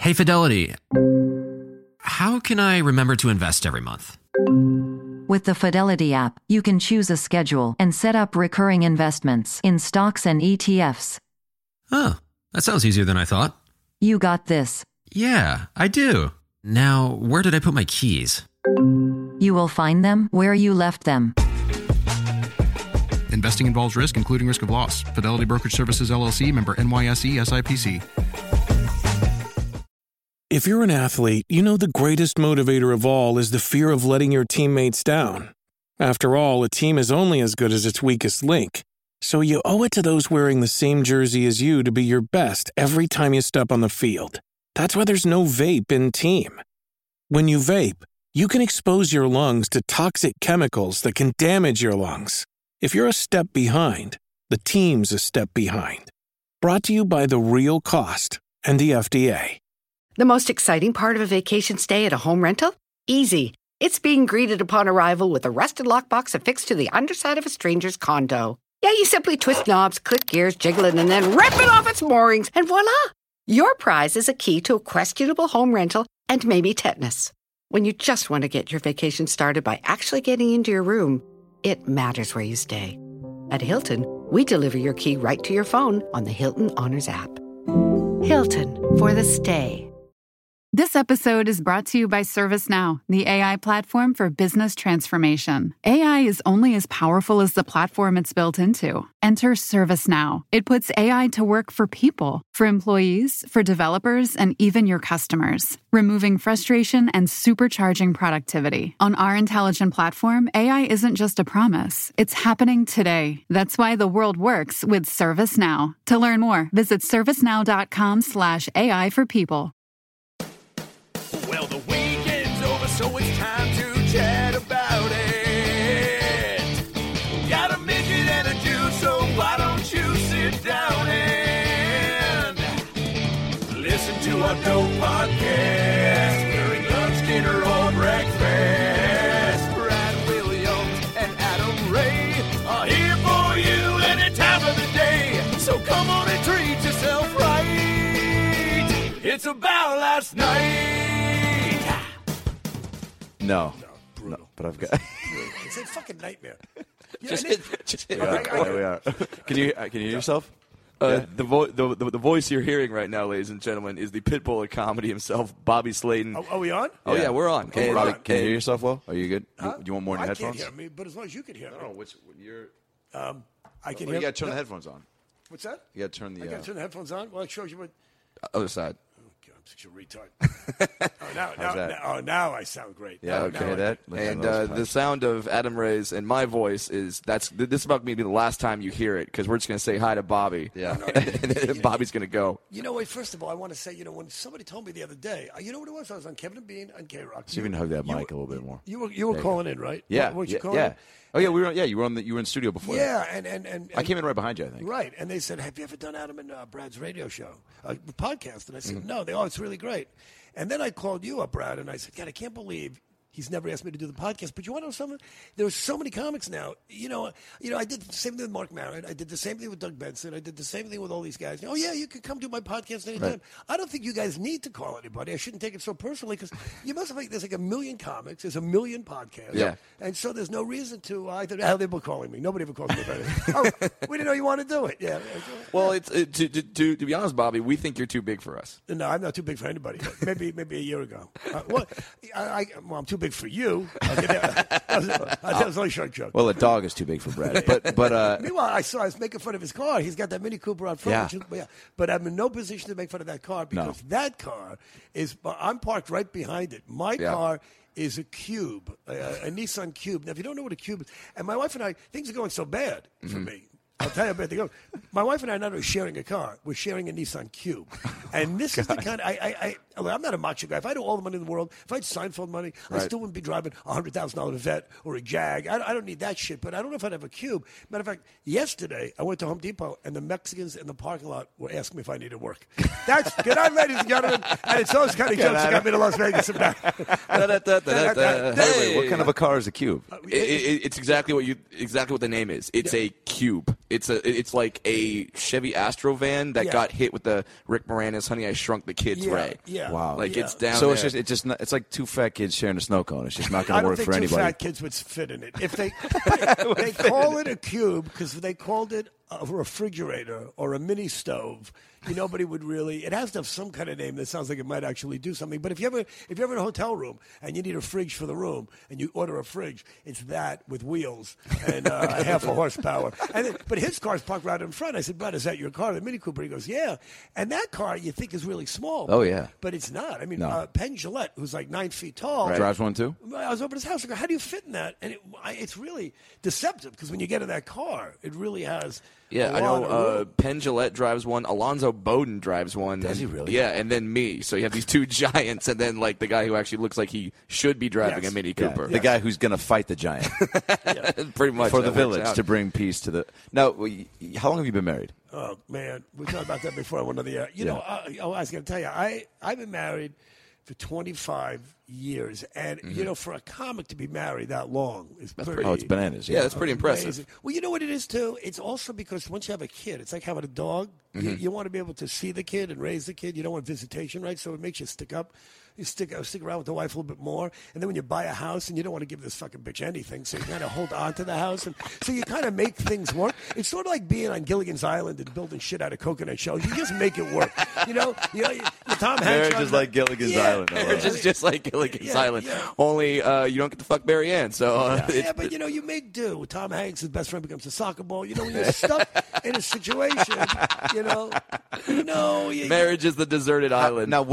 Hey, Fidelity. How can I remember to invest every month? With the Fidelity app, you can choose a schedule and set up recurring investments in stocks and ETFs. Oh, that sounds easier than I thought. You got this. Yeah, I do. Now, where did I put my keys? You will find them where you left them. Investing involves risk, including risk of loss. Fidelity Brokerage Services, LLC, member NYSE, SIPC. If you're an athlete, you know the greatest motivator of all is the fear of letting your teammates down. After all, a team is only as good as its weakest link. So you owe it to those wearing the same jersey as you to be your best every time you step on the field. That's why there's no vape in team. When you vape, you can expose your lungs to toxic chemicals that can damage your lungs. If you're a step behind, the team's a step behind. Brought to you by The Real Cost and the FDA. The most exciting part of a vacation stay at a home rental? Easy. It's being greeted upon arrival with a rusted lockbox affixed to the underside of a stranger's condo. Yeah, you simply twist knobs, click gears, jiggle it, and then rip it off its moorings, and voila! Your prize is a key to a questionable home rental and maybe tetanus. When you just want to get your vacation started by actually getting into your room, it matters where you stay. At Hilton, we deliver your key right to your phone on the Hilton Honors app. Hilton, for the stay. This episode is brought to you by ServiceNow, the AI platform for business transformation. AI is only as powerful as the platform it's built into. Enter ServiceNow. It puts AI to work for people, for employees, for developers, and even your customers, removing frustration and supercharging productivity. On our intelligent platform, AI isn't just a promise. It's happening today. That's why the world works with ServiceNow. To learn more, visit servicenow.com/AI for people. Well, the weekend's over, so it's time to chat about it. Got a midget and a Jew, so why don't you sit down and listen to our dope podcast during lunch, dinner, or breakfast. Brad Williams and Adam Ray are here for you any time of the day, so come on and treat yourself right. It's about last night. No, but I've got. It's a fucking nightmare. There we are. Can you hear yourself? The voice you're hearing right now, ladies and gentlemen, is the pitbull of comedy himself, Bobby Slayton. Are we on? Oh yeah, we're on. Hey, Bobby, can you hear yourself well? Are you good? Do you want more in your headphones? I can't hear me, but as long as you can hear me. No, you're. I can You hear. got to turn the headphones on. What's that? You got to turn the. I got to turn the headphones on. Well, it shows you what. Other side. I'm such a retard. Now I sound great. Yeah, okay, that. And the sound of Adam Ray's and my voice is this is about to be the last time you hear it because we're just going to say hi to Bobby. Yeah, and then Bobby's going to go. You know what? First of all, I want to say, when somebody told me the other day, you know what it was? I was on Kevin and Bean and K-Rock. So you can hug that mic a little bit more. You were calling in, right? Yeah. What you calling yeah. in? Oh yeah, you were in the studio before. Yeah, that. and I came in right behind you, I think. Right, and they said, "Have you ever done Adam and Brad's radio show, podcast?" And I said, "No." It's really great. And then I called you up, Brad, and I said, "God, I can't believe he's never asked me to do the podcast." But you want to know something? There are so many comics now. I did the same thing with Mark Maron. I did the same thing with Doug Benson. I did the same thing with all these guys. Oh yeah, you can come do my podcast anytime. Right. I don't think you guys need to call anybody. I shouldn't take it so personally because you must have there's like a million comics. There's a million podcasts. Yeah. And so there's no reason to they've been calling me. Nobody ever calls me about it. We didn't know you want to do it. Yeah. Well, to be honest, Bobby, we think you're too big for us. No, I'm not too big for anybody. Maybe a year ago. I'm too big for you. That was only a short joke. Well, a dog is too big for Brad. But meanwhile, I was making fun of his car. He's got that Mini Cooper out front. Yeah. But I'm in no position to make fun of that car because that car I'm parked right behind it. My car is a Cube, a Nissan Cube. Now, if you don't know what a Cube is, and my wife and I, things are going so bad for me. I'll tell you how bad they go. My wife and I are not only sharing a car, we're sharing a Nissan Cube. And this is the kind I'm not a macho guy. If I had all the money in the world, if I had Seinfeld money, I still wouldn't be driving a $100,000 Vette or a Jag. I don't need that shit, but I don't know if I'd have a Cube. Matter of fact, yesterday I went to Home Depot and the Mexicans in the parking lot were asking me if I needed work. Good night, ladies and gentlemen. And it's those kind of jokes that got me to Las Vegas. Hey, what kind of a car is a Cube? It's exactly what the name is. It's a cube. It's like a Chevy Astro van that got hit with the Rick Moranis "Honey, I Shrunk the Kids" Ray. Yeah. Wow. Like it's down. So there. it's like two fat kids sharing a snow cone. It's just not going to work for I don't anybody. think two fat kids would fit in it. If they call it a cube because if they called it a refrigerator or a mini stove, nobody would really. It has to have some kind of name that sounds like it might actually do something. But if you're ever in a hotel room and you need a fridge for the room and you order a fridge, it's that with wheels and half a horsepower. But his car's parked right in front. I said, "Bud, is that your car, the Mini Cooper?" He goes, "Yeah." And that car you think is really small. Oh yeah, but it's not. I mean, No. Penn Jillette, who's like 9 feet tall, drives one too. I was over at his house. I go, "How do you fit in that?" And it's really deceptive because when you get in that car, it really has. Yeah, I know. Penn Jillette drives one. Alonzo Bowden drives one. Does he really? Yeah, and then me. So you have these two giants, and then like the guy who actually looks like he should be driving a Mini Cooper. The guy who's going to fight the giant. Pretty much for the that works village out. to bring peace to the. Now, how long have you been married? Oh man, we talked about that before I went on the air. I was going to tell you, I've been married for 25 years, and for a comic to be married that long is pretty. Oh, it's bananas. Yeah, that's pretty impressive. Amazing. Well, you know what it is too. It's also because once you have a kid, it's like having a dog. You want to be able to see the kid and raise the kid. You don't want visitation, right? So it makes you stick up. You stick around with the wife a little bit more, and then when you buy a house and you don't want to give this fucking bitch anything, so you kind of hold on to the house, and so you kind of make things work. It's sort of like being on Gilligan's Island and building shit out of coconut shells. You just make it work. Tom Hanks. Marriage is like Gilligan's Island. Marriage is just like Gilligan's Island. Only you don't get to fuck Barry Ann. So but you make do. Tom Hanks' best friend becomes a soccer ball. When you're stuck in a situation, marriage is the deserted island. Now,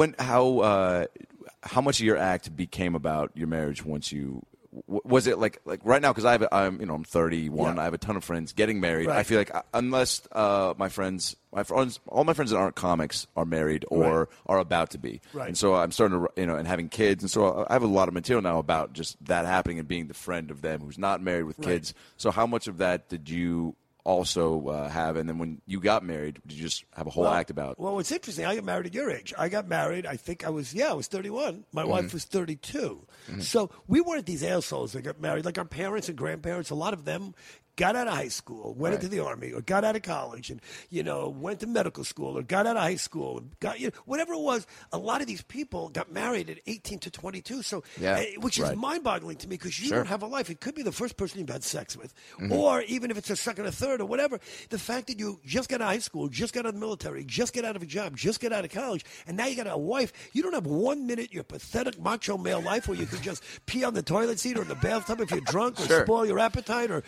how much of your act became about your marriage once you was it like right now? Because I'm 31. I have a ton of friends getting married. Right. I feel like unless all my friends that aren't comics are married or are about to be, and so I'm starting to and having kids, and so I have a lot of material now about just that happening and being the friend of them who's not married with kids. So how much of that did you also have, and then when you got married, did you just have a whole act about? Well, it's interesting. I got married at your age. I got married. I think I was 31. My wife was 32. So we weren't these assholes that got married. Like our parents and grandparents, a lot of them got out of high school, went into the Army, or got out of college, and went to medical school, or got out of high school, and got whatever it was. A lot of these people got married at 18 to 22, so which is mind-boggling to me because you don't have a life. It could be the first person you've had sex with, or even if it's a second or third or whatever. The fact that you just got out of high school, just got out of the military, just get out of a job, just get out of college, and now you got a wife. You don't have 1 minute your pathetic macho male life where you can just pee on the toilet seat or in the bathtub if you're drunk, or spoil your appetite, or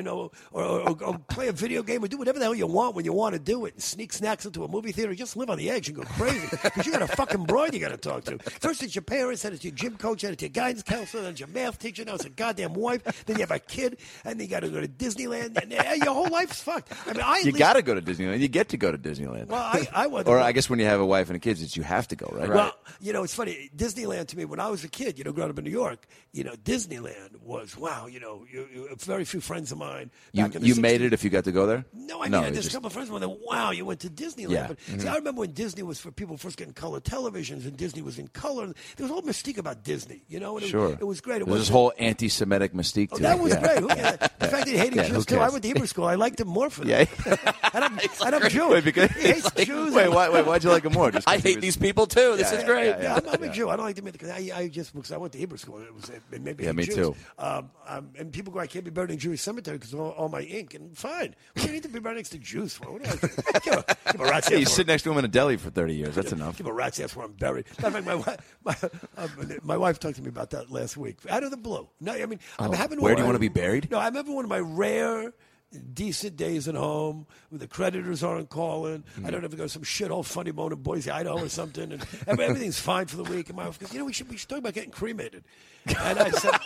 play a video game, or do whatever the hell you want when you want to do it, and sneak snacks into a movie theater. Just live on the edge and go crazy because you got a fucking broad you got to talk to. First it's your parents, then it's your gym coach, then it's your guidance counselor, then it's your math teacher, now it's a goddamn wife, then you have a kid, and then you got to go to Disneyland, and your whole life's fucked. I mean, you got to go to Disneyland. You get to go to Disneyland. Well, I was. Or I guess when you have a wife and a kid, you have to go, right? Well, it's funny. Disneyland to me, when I was a kid, growing up in New York, Disneyland was wow. Very few friends of mine. Back in the You 60s. Made it if you got to go there? No, I mean, there's a couple of friends of mine that, wow, you went to Disneyland. Yeah. But see, I remember when Disney was for people first getting color televisions, and Disney was in color. There was a whole mystique about Disney, and it was great. There's this whole anti-Semitic mystique to it. That was great. The fact that he hated Jews, too. I went to Hebrew school. I liked him more for that. And I'm Jewish. Wait, because he hates Jews. Why'd you like him more? Just I hate these people, too. This is great. I'm a Jew. I don't like them because because I went to Hebrew school. It made me me Jews. too. And people go, I can't be buried in a Jewish cemetery because of all my ink. And fine. What do you need to be buried next to Jews for? What do I give a rat's ass you for? sit next to him in a deli for 30 years. That's enough. Give a rat's ass where I'm buried. Matter of fact, my wife talked to me about that last week. Out of the blue. No, I mean, I'm having where do you want to be buried? No, I'm having one of my rare decent days at home when the creditors aren't calling. I don't have to go to some shithole funny bone in Boise, Idaho or something, and everything's fine for the week. And my wife goes, we should talk about getting cremated. And I said,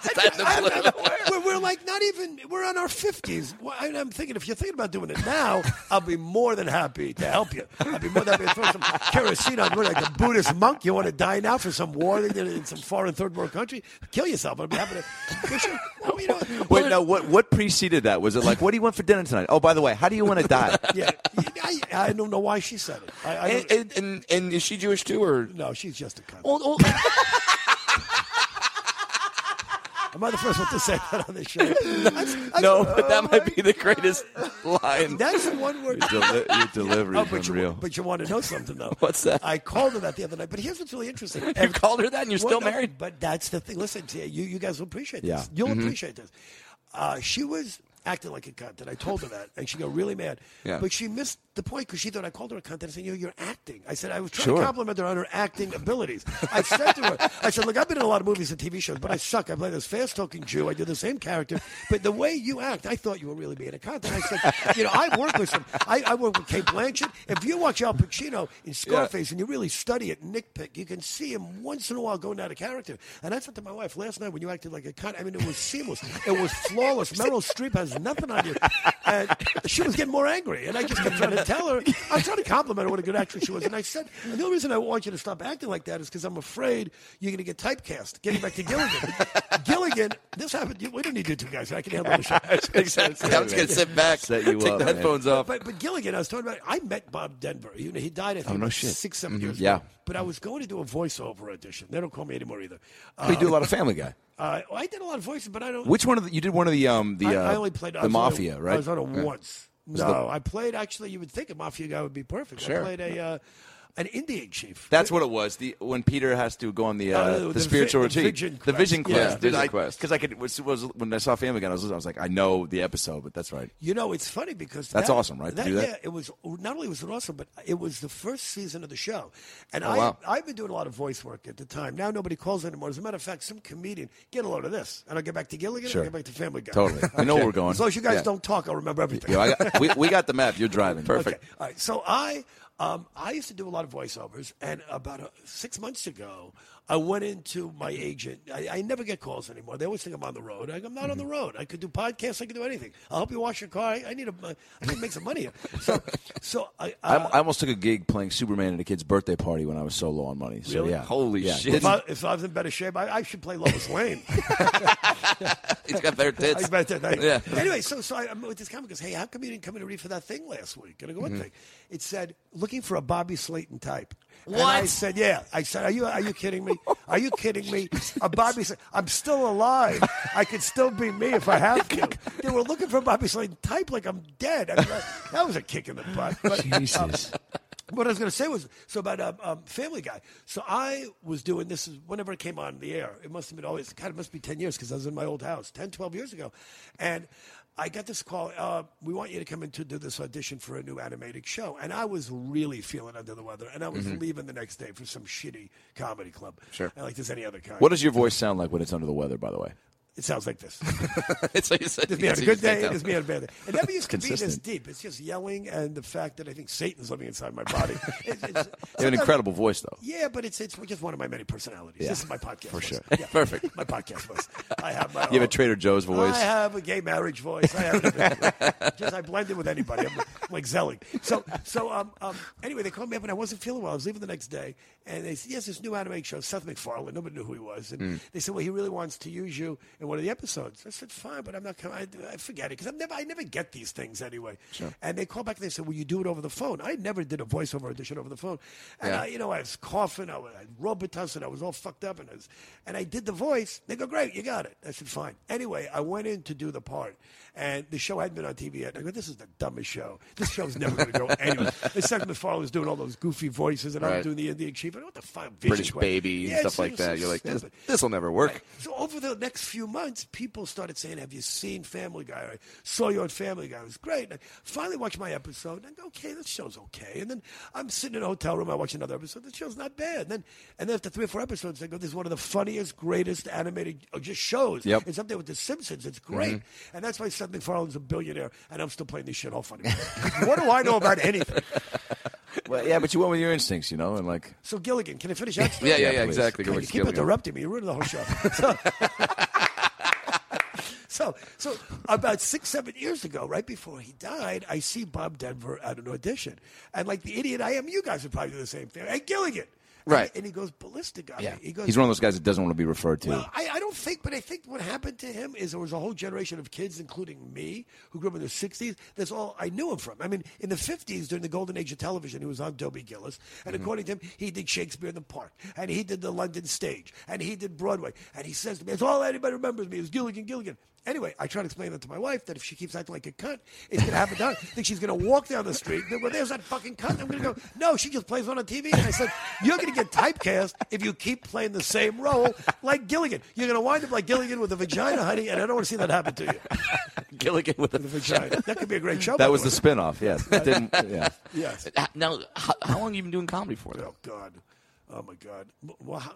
we're like not even, we're on our 50s. I'm thinking, if you're thinking about doing it now, I'll be more than happy to help you. I'll be more than happy to throw some kerosene on. You're like a Buddhist monk. You want to die now for some war in some foreign third world country? Kill yourself. I'll be happy to. Wait, now what preceded that? Was it like, what do you want for dinner tonight? Oh, by the way, how do you want to die? Yeah, I don't know why she said it. And is she Jewish too, or no? She's just a cunt. Am I the first one to say that on the show? No, but that might be the greatest line. That's one word. Your delivery is unreal. But you want to know something, though. What's that? I called her that the other night. But here's what's really interesting. You called her that and you're still married? But that's the thing. Listen, you guys will appreciate this. Yeah. You'll appreciate this. She was acting like a cunt, and I told her that, and she got really mad. Yeah. But she missed the point because she thought I called her a cunt, and I said, you're acting. I said, I was trying to compliment her on her acting abilities. I said to her, I said, look, I've been in a lot of movies and TV shows, but I suck. I play this fast-talking Jew. I do the same character. But the way you act, I thought you were really being a cunt. And I said, I work with some. I work with Kate Blanchett. If you watch Al Pacino in Scarface and you really study it, nitpick, you can see him once in a while going out of character. And I said to my wife last night when you acted like a cunt, I mean, it was seamless. It was flawless. Meryl Streep has nothing on you. And she was getting more angry. And I just kept trying to tell her, I was trying to compliment her what a good actress she was. And I said, and the only reason I want you to stop acting like that is because I'm afraid you're going to get typecast. Getting back to Gilligan. Gilligan, this happened. We don't need you two guys. I can handle the show. Exactly. I'm just going to sit back, set you take up, the headphones off. But Gilligan, I was talking about, I met Bob Denver. He died, I think, 6-7 years ago. Yeah. But I was going to do a voiceover audition. They don't call me anymore either. You do a lot of Family Guy. I did a lot of voices, but I don't. Which one of you did one of the I only played the Mafia, right? I was on it once. No, I played. Actually, you would think a Mafia guy would be perfect. Sure. I played an Indian chief. That's what it was. When Peter has to go on the spiritual retreat, the Vision Quest. Vision Quest. Because was when I saw Family Guy, I was like, I know the episode, but that's right. It's funny because that's awesome, right? To do that? Yeah, it was not only was it awesome, but it was the first season of the show, and wow. I've been doing a lot of voice work at the time. Now nobody calls anymore. As a matter of fact, some comedian get a load of this, and I'll get back to Gilligan. Sure. I'll get back to Family Guy. Totally, I know where we're going. As long as you guys don't talk, I'll remember everything. Yeah, we got the map. You're driving. Perfect. Okay. All right, so I used to do a lot of voiceovers, and about 6 months ago, I went into my agent. I never get calls anymore. They always think I'm on the road. I'm not on the road. I could do podcasts. I could do anything. I'll help you wash your car. I need to make some money here. So I almost took a gig playing Superman at a kid's birthday party when I was so low on money. So really? yeah, holy shit! If I was in better shape, I should play Lois Lane. He's got better tits. Yeah. Anyway, so I'm with this comic goes, hey, how come you didn't come in to read for that thing last week? And I go, what thing? It said looking for a Bobby Slayton type. What? And I said, yeah. I said, are you kidding me? Are you kidding me? A Bobby Slayton. I'm still alive. I could still be me if I have to. They were looking for a Bobby Slayton type like I'm dead. I mean, that was a kick in the butt. But, Jesus. What I was going to say was about Family Guy. So I was doing this whenever it came on the air. It must have been always, God, it must be 10 years because I was in my old house, 10, 12 years ago. And I got this call, we want you to come in to do this audition for a new animated show. And I was really feeling under the weather. And I was leaving the next day for some shitty comedy club. Sure. Like there's any other kind. What does your voice sound like when it's under the weather, by the way? It sounds like this. It's like you said. There's me on a good day, there's me on a bad day. It never used to be this Consistent. deep. It's just yelling and the fact that I think Satan's living inside my body. You have an incredible voice, though. Yeah, but it's just one of my many personalities. Yeah. This is my podcast For voice. sure. Yeah, Perfect. My podcast voice. I have my You have a Trader Joe's voice. I have a gay marriage voice. I have just I blend in with anybody. I'm like Zelig. So anyway, they called me up and I wasn't feeling well. I was leaving the next day, and they said, yes, this new animation show, Seth MacFarlane. Nobody knew who he was, and they said, well, he really wants to use you in one of the episodes. I said, fine, but I'm not coming. I forget it because I never get these things anyway. Sure. And they called back and they said, will you do it over the phone? I never did a voiceover audition over the phone, and Yeah. I was coughing, I had Robitussin, I was all fucked up, and I did the voice. They go, great, you got it. I said, fine. Anyway, I went in to do the part, and the show hadn't been on TV yet. I go, this is the dumbest show. This show's never going to go anywhere. And Seth MacFarlane was doing all those goofy voices, and I was doing the Indian chief. And what the fuck? British Baby and stuff like that. You're like, this will never work. Right. So over the next few months, people started saying, have you seen Family Guy? I saw you on Family Guy. It was great. And I finally watched my episode, and I go, okay, this show's okay. And then I'm sitting in a hotel room, I watch another episode. The show's not bad. And then after 3 or 4 episodes, I go, this is one of the funniest, greatest animated just shows. Yep. It's up there with The Simpsons. It's great. And that's why Seth MacFarlane's a billionaire, and I'm still playing this shit all funny. What do I know about anything? Well, yeah, but you went with your instincts, and like. So Gilligan, can I finish that story? Yeah, please. exactly. Go God, with you keep Gilligan. interrupting me. You're ruining the whole show. So about 6-7 years ago, right before he died, I see Bob Denver at an audition. And like the idiot I am, you guys would probably do the same thing. Hey, Gilligan. Right. And he goes ballistic on Yeah. me. He goes, He's one of those guys that doesn't want to be referred to. Well, I don't think, but I think what happened to him is there was a whole generation of kids, including me, who grew up in the 60s. That's all I knew him from. I mean, in the 50s, during the golden age of television, he was on Dobie Gillis. And according to him, he did Shakespeare in the Park. And he did the London stage. And he did Broadway. And he says to me, that's all anybody remembers me is Gilligan. Anyway, I try to explain that to my wife, that if she keeps acting like a cunt, it's going to happen down. I think she's going to walk down the street. Well, there's that fucking cunt. I'm going to go, no, she just plays on TV. And I said, you're going to get typecast if you keep playing the same role like Gilligan. You're going to wind up like Gilligan with a vagina, honey, and I don't want to see that happen to you. Gilligan with a vagina. That could be a great show. That was the spinoff, yes. Yeah. Yes. Now, how long have you been doing comedy for, though? Oh, God. Oh, my God. Well,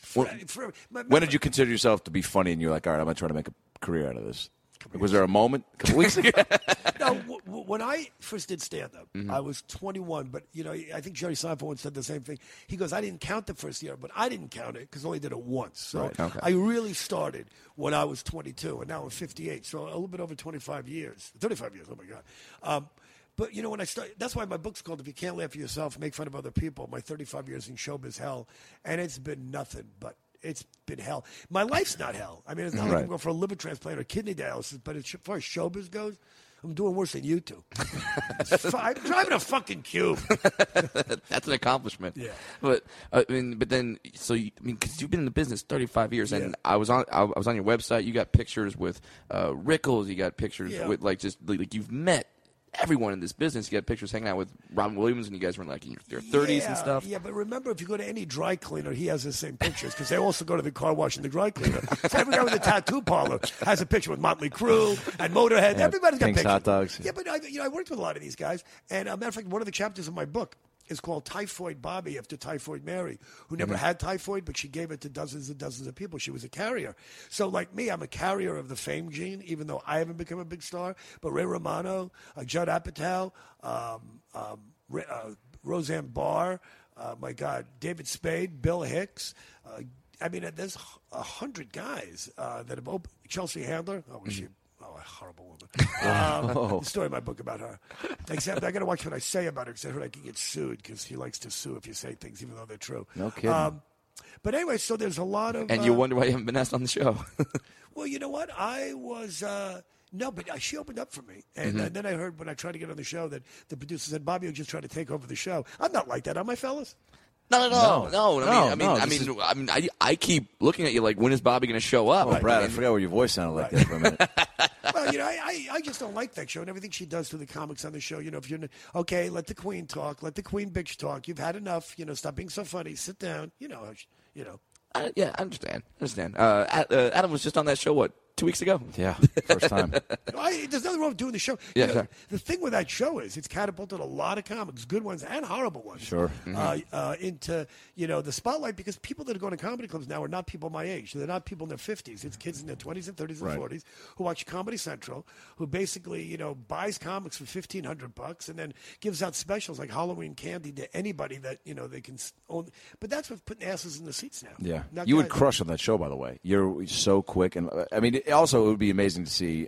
when did you consider yourself to be funny and you're like, all right, I'm going to try to make a career out of this? Was there a moment a couple weeks ago? No, when I first did stand-up, I was 21. But, I think Jerry Seinfeld once said the same thing. He goes, I didn't count the first year, but I didn't count it because I only did it once. So Right, okay. I really started when I was 22, and now I'm 58. So a little bit over 35 years. 35 years, oh, my God. But, when I started, that's why my book's called If You Can't Laugh at Yourself, Make Fun of Other People, my 35 years in showbiz hell. And it's been nothing but it's been hell. My life's not hell. I mean, it's not like I'm going for a liver transplant or kidney dialysis, but as far as showbiz goes, I'm doing worse than you two. I'm driving a fucking Cube. That's an accomplishment. Yeah. But because you've been in the business 35 years, and I was on your website. You got pictures with Rickles. You got pictures with like you've met everyone in this business. You got pictures hanging out with Robin Williams, and you guys were in like in your 30s and stuff. Yeah, but remember, if you go to any dry cleaner, he has the same pictures because they also go to the car wash and the dry cleaner. So every guy with a tattoo parlor has a picture with Motley Crue and Motorhead. Yeah, Everybody's got Pink's pictures. Hot Dogs. Yeah, but I worked with a lot of these guys, and matter of fact, one of the chapters of my book is called Typhoid Bobby, after Typhoid Mary, who never had typhoid, but she gave it to dozens and dozens of people. She was a carrier. So like me, I'm a carrier of the fame gene, even though I haven't become a big star. But Ray Romano, Judd Apatow, Roseanne Barr, my God, David Spade, Bill Hicks. There's 100 guys that have opened. Chelsea Handler. Oh, was she? Oh, a horrible woman. The story in my book about her. Except I got to watch what I say about her because I heard I can get sued because he likes to sue if you say things even though they're true. No kidding. But anyway, so there's a lot of... And you wonder why you haven't been asked on the show. Well, you know what? I was... No, but she opened up for me. And then I heard when I tried to get on the show that the producer said, Bobby will just try to take over the show. I'm not like that, am I, fellas? Not at all. No. I keep looking at you like, when is Bobby going to show up? Oh, Brad, I forgot what your voice sounded like there for a minute. Well, I just don't like that show and everything she does to the comics on the show. If you're okay, let the queen talk, let the queen bitch talk. You've had enough. Stop being so funny. Sit down. Yeah, I understand. Adam was just on that show, what, 2 weeks ago? Yeah, first time. There's nothing wrong with doing the show. Yeah, sure. The thing with that show is it's catapulted a lot of comics, good ones and horrible ones, Sure. Into the spotlight because people that are going to comedy clubs now are not people my age. They're not people in their 50s. It's kids in their 20s and 30s and 40s who watch Comedy Central, who basically buys comics for $1,500 and then gives out specials like Halloween candy to anybody that they can own. But that's what's putting asses in the seats now. Yeah, Not you would guys. crush on that show, by the way. You're so quick, and also it would be amazing to see.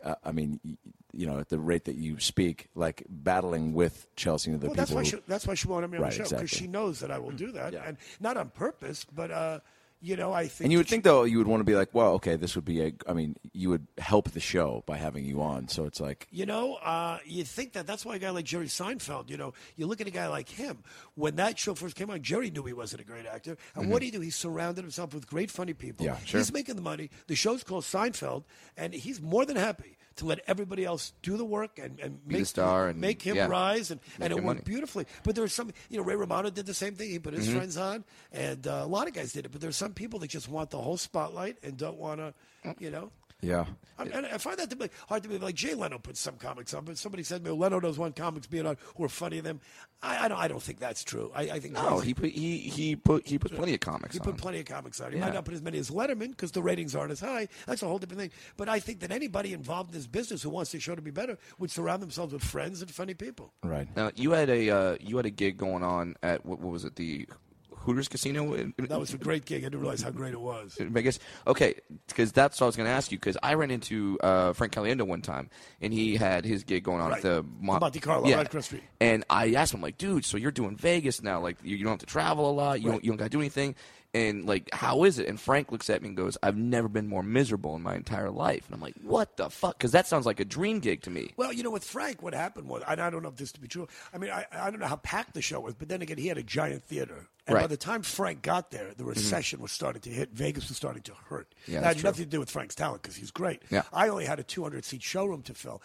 At the rate that you speak, like battling with Chelsea and the Well, people. that's why she wanted me on the show because exactly. she knows that I will do that, and not on purpose, but I think. And you would think though, you would want to be like, well, okay, this would be you would help the show by having you on. So it's like, you think that's why a guy like Jerry Seinfeld, you look at a guy like him. When that show first came on, Jerry knew he wasn't a great actor. And what did he do? He surrounded himself with great, funny people. Yeah, sure. He's making the money. The show's called Seinfeld, and he's more than happy to let everybody else do the work and be make the star and make him rise, and it him worked money. beautifully. But there was some, Ray Romano did the same thing. He put his friends on, and a lot of guys did it. But there's some people that just want the whole spotlight and don't want to, yeah. And I find that to be hard to believe. Like Jay Leno puts some comics on, but somebody said to me, Leno does want comics being on who are funny than them. I don't think that's true. I think No, he put plenty of comics he on. put plenty of comics on. He might not put as many as Letterman because the ratings aren't as high. That's a whole different thing. But I think that anybody involved in this business who wants the show to be better would surround themselves with friends and funny people. Right. Now, you had a gig going on at what was it, the Hooters Casino. That was a great gig. I didn't realize how great it was. In Vegas. Okay, because that's what I was going to ask you. Because I ran into Frank Caliendo one time, and he had his gig going on at the Monte Carlo, right across the street. And I asked him, like, dude, so you're doing Vegas now? Like, you don't have to travel a lot. You don't got to do anything. And, like, how is it? And Frank looks at me and goes, I've never been more miserable in my entire life. And I'm like, what the fuck? Because that sounds like a dream gig to me. Well, with Frank, what happened was, and I don't know if this to be true. I mean, I don't know how packed the show was, but then again, he had a giant theater. And by the time Frank got there, the recession was starting to hit. Vegas was starting to hurt. Yeah, that had nothing to do with Frank's talent because he's great. Yeah. I only had a 200-seat showroom to fill.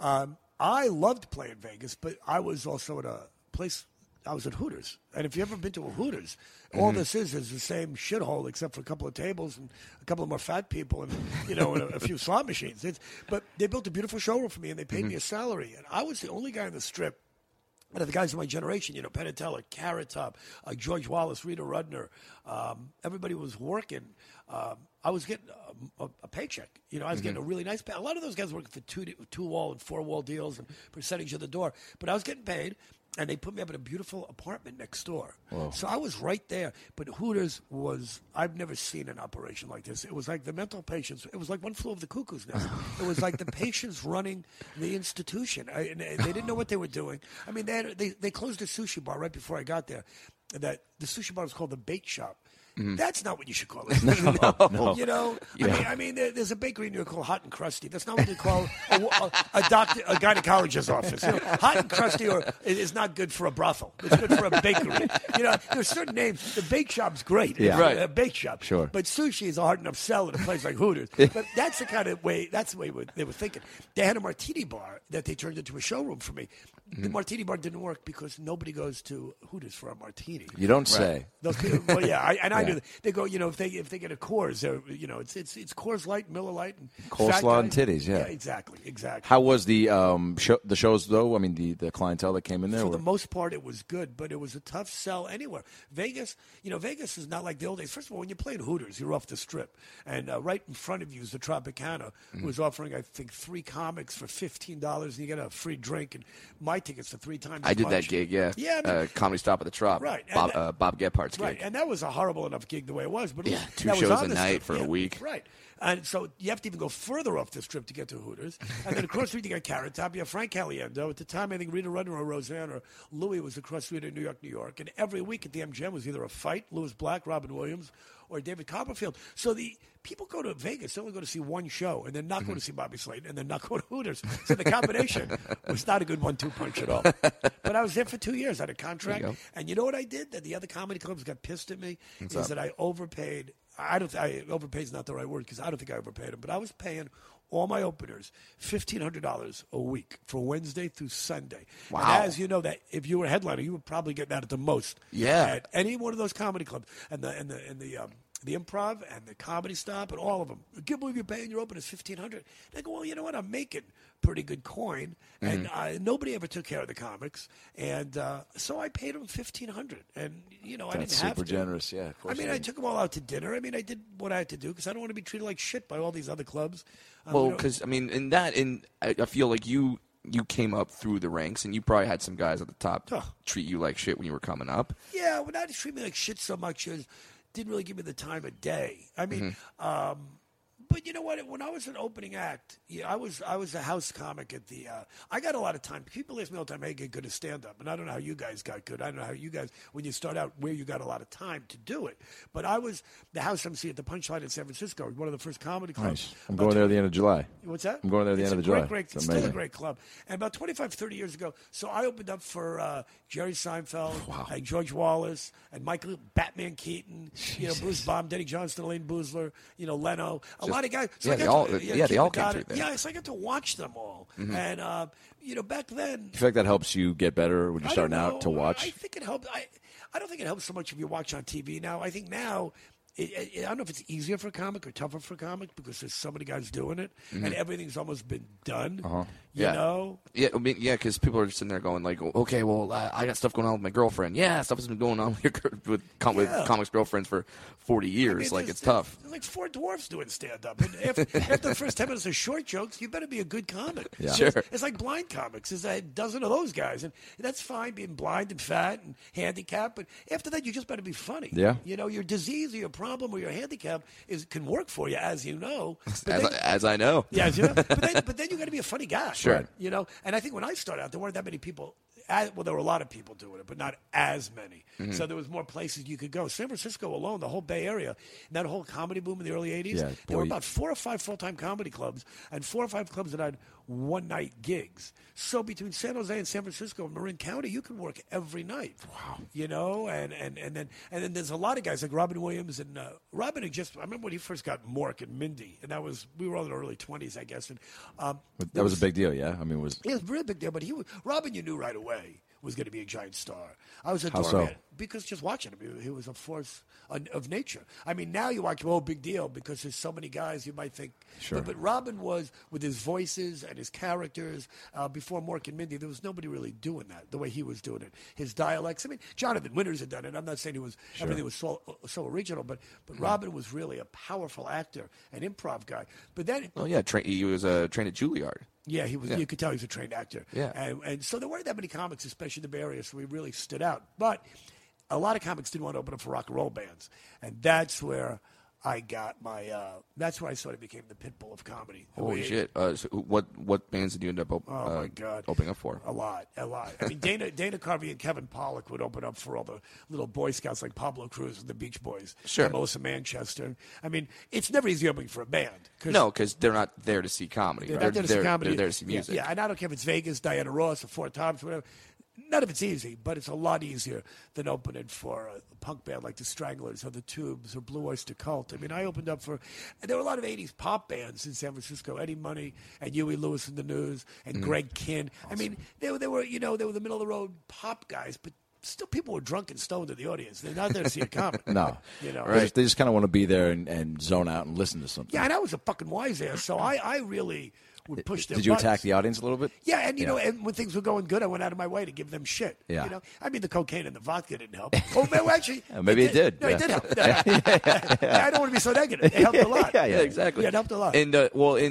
I loved playing Vegas, but I was also at a place. I was at Hooters. And if you've ever been to a Hooters, all this is the same shithole except for a couple of tables and a couple of more fat people and, and a few slot machines. But they built a beautiful showroom for me, and they paid me a salary. And I was the only guy on the Strip out of the guys of my generation, Penn and Teller, Carrot Top, George Wallace, Rita Rudner. Everybody was working. I was getting a paycheck. I was getting a really nice pay. A lot of those guys working for two-wall and four-wall deals and percentage of the door. But I was getting paid. And they put me up in a beautiful apartment next door. Whoa. So I was right there. But Hooters I've never seen an operation like this. It was like the mental patients. It was like One Flew Over the Cuckoo's Nest. It was like the patients running the institution. They didn't know what they were doing. I mean, they closed a sushi bar right before I got there. The sushi bar was called the Bait Shop. That's not what you should call it. No. I mean, there's a bakery in New York called Hot and Crusty. That's not what they call a gynecologist's office. Hot and Crusty is not good for a brothel. It's good for a bakery. There's certain names. The Bake Shop's great. Yeah. Right. A bake shop. Sure. But sushi is a hard enough sell at a place like Hooters. But that's the kind of way. That's the way they were thinking. They had a martini bar that they turned into a showroom for me. The martini bar didn't work because nobody goes to Hooters for a martini. You don't say. Those people, well, yeah, I do. They go, if they get a Coors, it's Coors Light, Miller Light, and coleslaw and titties. Yeah, exactly. How was the the shows though? I mean, the clientele that came in there. For the most part, it was good, but it was a tough sell anywhere. Vegas, Vegas is not like the old days. First of all, when you played Hooters, you're off the Strip, and right in front of you is the Tropicana, who was offering, I think, 3 comics for $15, and you get a free drink. And my tickets are 3 times. I did that gig, yeah. Yeah, I mean, Comedy Stop at the Trop. Right. Bob Gephardt's gig. Right, and that was a horrible enough gig the way it was. But 2 shows a night for a week. Right. And so you have to even go further off the Strip to get to Hooters. And then across the street, you got Carrot Top. You have Frank Caliendo. At the time, I think Rita Rudner or Roseanne or Louis was across the street in New York. And every week at the MGM was either a fight, Louis Black, Robin Williams, or David Copperfield. So the people go to Vegas, they only go to see one show, and then not go to see Bobby Slayton, and then not go to Hooters. So the combination was not a good 1-2 punch at all. But I was there for 2 years. I had a contract. And you know what I did? That the other comedy clubs got pissed at me? That I overpaid. Overpaid is not the right word because I don't think I overpaid them. But I was paying all my openers $1,500 a week for Wednesday through Sunday. Wow. And as you know, that if you were a headliner, you would probably get that at the most. Yeah. At any one of those comedy clubs and the Improv and the Comedy Stop and all of them. I can't believe you're paying your openers $1,500. They go, well, you know what? I'm making pretty good coin, and nobody ever took care of the comics, and so I paid them $1,500, and I didn't have to. That's super generous, yeah. Of course. I mean, I took them all out to dinner. I mean, I did what I had to do because I don't want to be treated like shit by all these other clubs. Well, because I mean, I feel like you came up through the ranks, and you probably had some guys at the top treat you like shit when you were coming up. Yeah, well, not treat me like shit so much as didn't really give me the time of day. I mean, but you know what? When I was an opening act, I was a house comic at the. I got a lot of time. People ask me all the time, "Hey, get good at stand up," and I don't know how you guys got good. I don't know how you guys, when you start out, where you got a lot of time to do it. But I was the house MC at the Punchline in San Francisco, one of the first comedy clubs. Nice. I'm going there at the end of July. What's that? I'm going there at the end of July. It's still a great club. And about 25, 30 years ago, so I opened up for Jerry Seinfeld, and George Wallace, and Michael Batman Keaton, Bruce Baum, Denny Johnston, Elaine Boozler, Leno, a lot of guys. So they all came through there. Yeah, so I got to watch them all. And, back then. You feel like that helps you get better when you're starting out to watch? I think it helps. I don't think it helps so much if you watch on TV now. I think now I don't know if it's easier for a comic or tougher for a comic because there's so many guys doing it, and everything's almost been done. You know? Yeah, I mean, because people are just sitting there going like, okay, well, I got stuff going on with my girlfriend. Yeah, stuff has been going on with comics girlfriends for 40 years. It's tough. There's like 4 dwarfs doing stand-up. And after the first 10 minutes of short jokes, you better be a good comic. Yeah. Sure. It's like blind comics. There's a dozen of those guys, and that's fine being blind and fat and handicapped. But after that, you just better be funny. Yeah. You know, your disease or your problem or your handicap can work for you, as you know. As I know. Yeah, as you know. But then you got to be a funny guy. Sure. Right? You know, and I think when I started out, there weren't that many people. Well, there were a lot of people doing it, but not as many. So there was more places you could go. San Francisco alone, the whole Bay Area, that whole comedy boom in the early 80s, there were about 4 or 5 full-time comedy clubs and 4 or 5 clubs that had one-night gigs. So between San Jose and San Francisco and Marin County, you could work every night. Wow. You know, and then there's a lot of guys like Robin Williams and Robin had I remember when he first got Mork and Mindy, and we were all in our early 20s, I guess. And that was a big deal, yeah? I mean, it was a really big deal, but Robin, you knew right away was going to be a giant star. I was a How doorman so? because just watching him, he was a force of nature. I mean, now you watch him, big deal, because there's so many guys you might think. Sure. But Robin was, with his voices and his characters, before Mork and Mindy, there was nobody really doing that the way he was doing it. His dialects. I mean, Jonathan Winters had done it. I'm not saying everything was so original, but Robin was really a powerful actor, an improv guy. But then, he was trained at Juilliard. Yeah, he was. Yeah. You could tell he was a trained actor. Yeah, and so there weren't that many comics, especially in the Bay Area, so we really stood out. But a lot of comics didn't want to open up for rock and roll bands, and that's where I got my. That's where I sort of became the pit bull of comedy. Holy shit! So what bands did you end up opening up for? A lot. I mean, Dana Carvey and Kevin Pollak would open up for all the little Boy Scouts like Pablo Cruz and the Beach Boys. Sure. And Melissa Manchester. I mean, it's never easy opening for a band. No, because they're not there to see comedy. They're not there to see comedy. They're there to see music. Yeah, and I don't care if it's Vegas, Diana Ross, or Fort Tops, whatever. None of it's easy, but it's a lot easier than opening for a punk band like the Stranglers or the Tubes or Blue Oyster Cult. I mean, I opened up for, and there were a lot of 80s pop bands in San Francisco, Eddie Money and Huey Lewis and the News and Greg Kinn. Awesome. I mean, they were the middle-of-the-road pop guys, but still people were drunk and stoned in the audience. They're not there to see a comic. No. You know, right. They just kind of want to be there and zone out and listen to something. Yeah, and I was a fucking wise ass, so I really would push their Did you buttons. attack the audience a little bit? Yeah, and you know, and when things were going good, I went out of my way to give them shit. Yeah. You know, I mean, the cocaine and the vodka didn't help. Oh, well, actually, maybe it did. No, it did help. I don't want to be so negative. It helped a lot. Yeah, exactly. Yeah, it helped a lot. And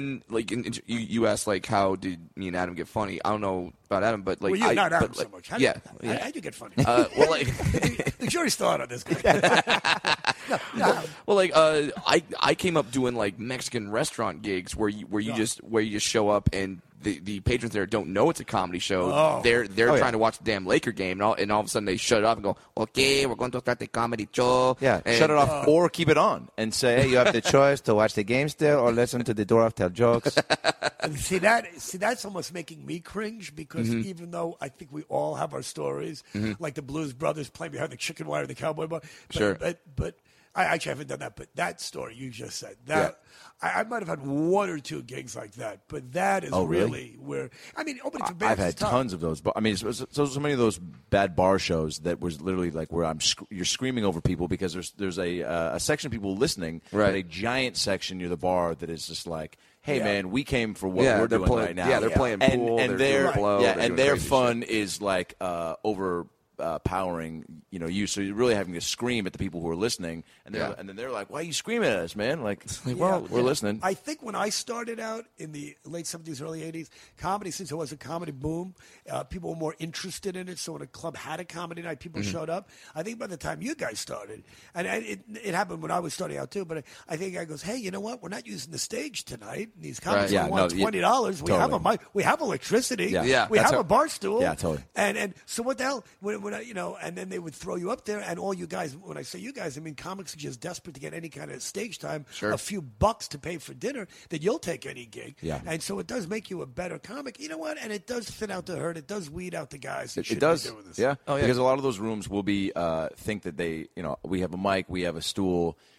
you asked like, how did me and Adam get funny? I don't know about Adam, but like, well, not Adam so much. How'd you get funny? The jury's still out on this guy. No. Well, like, I came up doing like Mexican restaurant gigs where you just show up and the patrons there don't know it's a comedy show. Oh. They're trying to watch the damn Laker game, and all of a sudden they shut it off and go, okay, we're going to start the comedy show. Yeah, and shut it off or keep it on and say, hey, you have the choice to watch the game still or listen to the Dwarf tell jokes. See, that's almost making me cringe because even though I think we all have our stories, like the Blues Brothers playing behind the chicken wire of the Cowboy Bar. But I actually haven't done that. But that story you just said, I might have had 1 or 2 gigs like that, but that is really where, I mean, opening for bands I've had tons of those. I mean, so many of those bad bar shows that was literally like where you're screaming over people because there's a section of people listening, right. And a giant section near the bar that is just like, hey, man, we came for what we're doing right now. Yeah, they're playing pool, and they're blow, and their fun shit. is like powering, so you're really having to scream at the people who are listening, and then they're like, "Why are you screaming at us, man?" Like, well, we're listening. I think when I started out in the late 70s, early 80s, comedy, since it was a comedy boom, people were more interested in it. So when a club had a comedy night, people showed up. I think by the time you guys started, and it happened when I was starting out too, but I think I goes, "Hey, you know what? We're not using the stage tonight. These comics want $20. We have a mic. We have electricity. We have a bar stool. Yeah, totally. And so what the hell? When and then they would throw you up there, and all you guys, when I say you guys, I mean comics are just desperate to get any kind of stage time, a few bucks to pay for dinner, that you'll take any gig. Yeah. And so it does make you a better comic. You know what? And it does thin out the herd. It does weed out the guys who shouldn't be doing this. Yeah. Because a lot of those rooms will be think that they, we have a mic, we have a stool,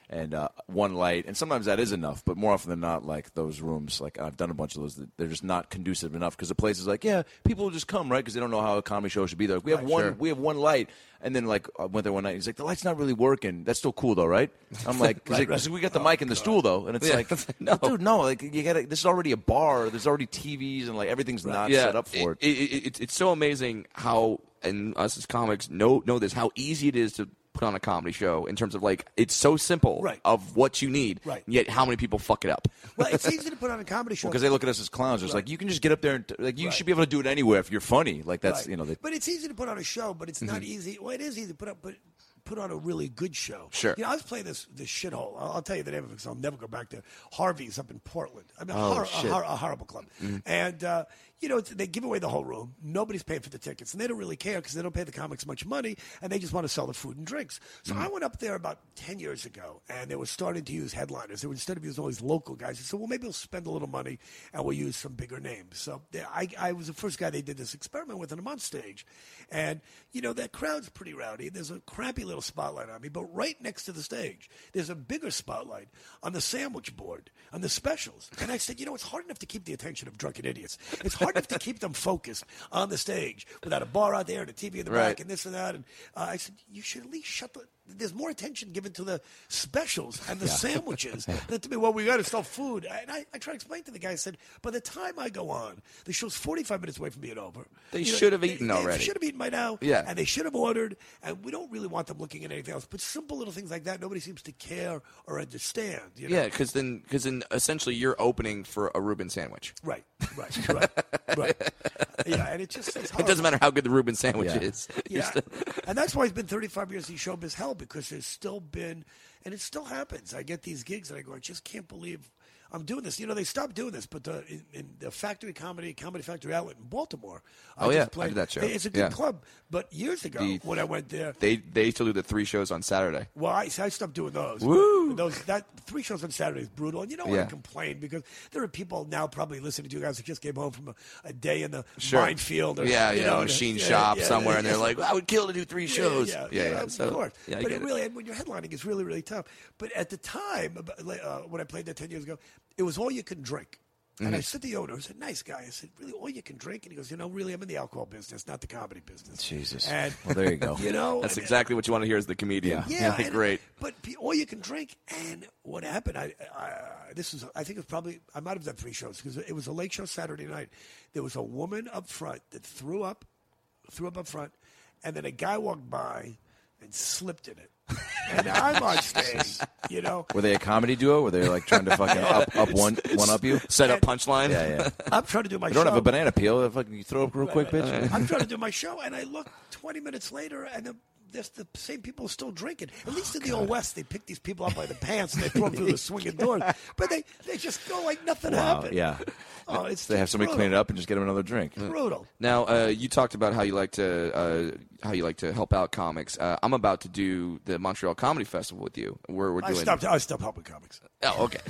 and one light, and sometimes that is enough, but more often than not, like those rooms, like I've done a bunch of those, they're just not conducive enough because the place is like, yeah, people will just come, right? Because they don't know how a comedy show should be there. We have we have one light, and then like I went there one night, he's like, the light's not really working. That's still cool though, right? I'm like, because we got the mic and the stool though, and it's like, no, dude, no, like you gotta. This is already a bar. There's already TVs, and like everything's not set up for it. It's so amazing how, and us as comics know this, how easy it is to put on a comedy show in terms of like it's so simple of what you need, yet how many people fuck it up. Well, it's easy to put on a comedy show because they look at us as clowns. It's like you can just get up there and like you should be able to do it anywhere if you're funny. Like that's But it's easy to put on a show, but it's not easy. Well, it is easy to put on a really good show. Sure. I was playing this shithole. I'll tell you the name of it because I'll never go back to Harvey's up in Portland. I mean, a horrible club. And, they give away the whole room. Nobody's paying for the tickets. And they don't really care because they don't pay the comics much money. And they just want to sell the food and drinks. So I went up there about 10 years ago. And they were starting to use headliners. They were, instead of using all these local guys, they said, well, maybe we'll spend a little money and we'll use some bigger names. So I was the first guy they did this experiment with, and I'm on stage. And, that crowd's pretty rowdy. There's a crappy little spotlight on me. But right next to the stage, there's a bigger spotlight on the sandwich board, on the specials. And I said, it's hard enough to keep the attention of drunken idiots. It's hard enough to keep them focused on the stage without a bar out there and a TV in the back and this and that. And I said, you should at least shut the... There's more attention given to the specials and the sandwiches than to me. Well, we got to sell food. And I try to explain to the guy. I said, by the time I go on, the show's 45 minutes away from being over. They should have eaten already. They should have eaten by now. Yeah. And they should have ordered. And we don't really want them looking at anything else. But simple little things like that, nobody seems to care or understand. Yeah, because then essentially you're opening for a Reuben sandwich. Right. Yeah, and it doesn't matter how good the Reuben sandwich is. Yeah, and that's why it's been 35 years in showbiz hell, because there's still been, and it still happens. I get these gigs and I go, I just can't believe I'm doing this. They stopped doing this, but in the Factory Comedy Factory Outlet in Baltimore, I did that show. It's a good club. But years ago, when I went there, they still do the 3 shows on Saturday. Well, I stopped doing those. Woo! That 3 shows on Saturday is brutal, and you don't want to complain because there are people now probably listening to you guys who just came home from a day in the minefield, or a machine shop somewhere, and they're like, I would kill to do 3 shows. Of course. But when you're headlining, it's really, really tough. But at the time, when I played there 10 years ago, it was all you can drink. And I said to the owner, who's a nice guy, I said, really, all you can drink? And he goes, really, I'm in the alcohol business, not the comedy business. Jesus. And, well, there you go. That's exactly what you want to hear as the comedian. Yeah. Great. But all you can drink. And what happened, I think it was probably, I might have done 3 shows, because it was a late show Saturday night. There was a woman up front that threw up front, and then a guy walked by and slipped in it. And I'm on stage, Were they a comedy duo? Were they like trying to fucking one up you? Set up punchline? Yeah. I'm trying to do my show. You don't have a banana peel. Fucking you throw up real quick, bitch. I'm trying to do my show, and I look 20 minutes later, and there's the same people still drinking. At least in the Old West, they pick these people up by the pants and they throw them through the swinging doors. But they just go like nothing happened. Yeah. Oh, it's they have somebody brutal. clean it up and just get them another drink. Brutal. Now, you talked about how you like to help out comics. I'm about to do the Montreal Comedy Festival with you. I stopped helping comics. Oh, okay.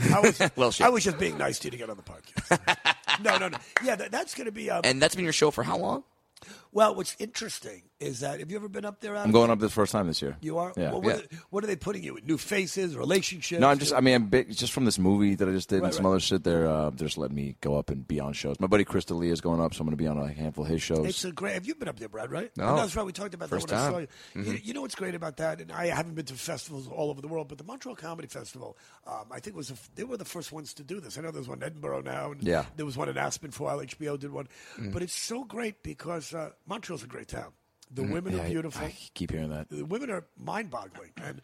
I was just being nice to you to get on the podcast. No. Yeah, that's going to be. And that's been your show for how long? Well, what's interesting is that, have you ever been up there? I'm going up this first time this year. You are? Yeah. Well, what are they putting you in? New faces, relationships? No, I'm just from this movie that I just did and some other shit. They're just letting me go up and be on shows. My buddy Chris D'Elia is going up, so I'm going to be on a handful of his shows. It's a great. Have you been up there, Brad? Right? No, that's right. We talked about first that when time. I saw you. You know what's great about that? And I haven't been to festivals all over the world, but the Montreal Comedy Festival, I think they were the first ones to do this. I know there's one in Edinburgh now, and there was one in Aspen for a while. HBO did one, but it's so great because Montreal's a great town. The women are beautiful. I keep hearing that. The women are mind-boggling. And,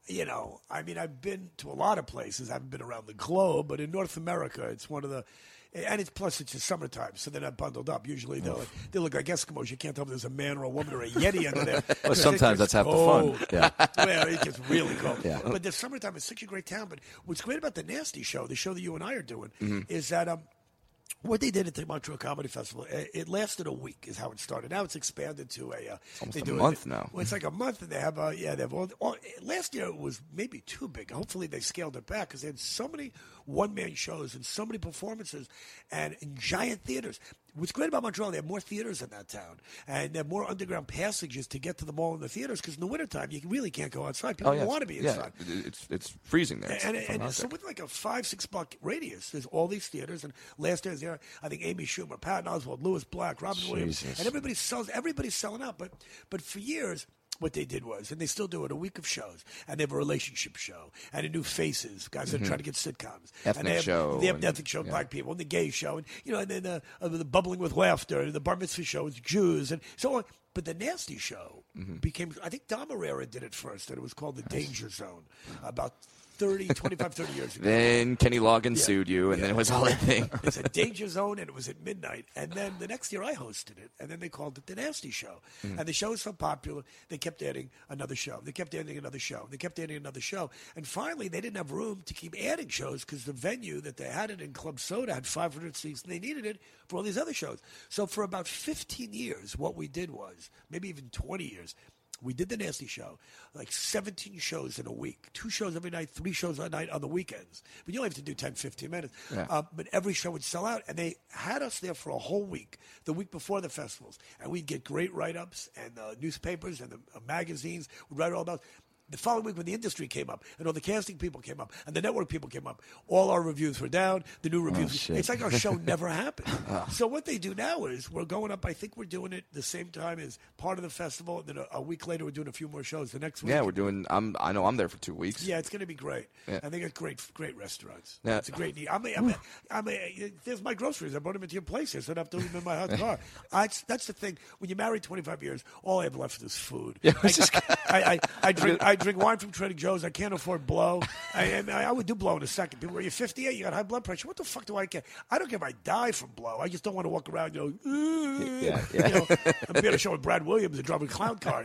I've been to a lot of places. I haven't been around the globe, but in North America, it's one of the... And it's the summertime, so they're not bundled up. Usually they look like Eskimos. You can't tell if there's a man or a woman or a Yeti under there. Well, sometimes that's half the fun. Yeah. Well, it gets really cold. Yeah. But the summertime is such a great town. But what's great about the Nasty Show, the show that you and I are doing, is that... what they did at the Montreal Comedy Festival, it lasted a week, is how it started. Now it's expanded to almost a month now. Well, it's like a month, and they have last year it was maybe too big. Hopefully they scaled it back because they had so many one-man shows and so many performances and in giant theaters. what's great about Montreal, they have more theaters in that town, and they have more underground passages to get to the mall and the theaters, because in the wintertime, you really can't go outside. People don't want to be inside. Yeah, it's freezing there. And so with like a 5-6 block radius, there's all these theaters, and last year there, I think Amy Schumer, Patton Oswalt, Louis Black, Robin Williams, and everybody's selling out. But for years, what they did was, and they still do it, a week of shows, and they have a relationship show, and a new faces, guys that are trying to get sitcoms, ethnic show, they have an ethnic show, black people, and the gay show, and and then the bubbling with laughter, and the bar mitzvah show is Jews, and so on. But the nasty show became, I think Dom Herrera did it first, and it was called the Danger Zone, about 25, 30 years ago. Then Kenny Loggins sued you, and then it was all a thing. It's a Danger Zone, and it was at midnight. And then the next year I hosted it, and then they called it The Nasty Show. And the show was so popular, they kept adding another show. They kept adding another show. They kept adding another show. And finally, they didn't have room to keep adding shows because the venue that they had it in, Club Soda, had 500 seats, and they needed it for all these other shows. So for about 15 years, what we did was, maybe even 20 years, we did the Nasty Show, like 17 shows in a week, 2 shows every night, 3 shows a night on the weekends. But you only have to do 10, 15 minutes. Yeah. But every show would sell out, and they had us there for a whole week, the week before the festivals. And we'd get great write-ups, and newspapers and the magazines would write all about. The following week, when the industry came up, and all the casting people came up, and the network people came up, all our reviews were down. The new reviews, it's like our show never happened. So what they do now is we're going up. I think we're doing it the same time as part of the festival. And then a week later, we're doing a few more shows. The next week, yeah, we're doing. I know I'm there for 2 weeks. Yeah, it's going to be great. Yeah. And they got great restaurants. Yeah. It's a great need. There's my groceries. I brought them into your place. I said I have to leave them in my hot car. That's the thing. When you're married 25 years, all I have left is food. Yeah, I drink wine from Trading Joe's. I can't afford blow. I would do blow in a second. People, are you 58? You got high blood pressure. What the fuck do I get? I don't care if I die from blow. I just don't want to walk around, I'm being on a show with Brad Williams and driving a clown car.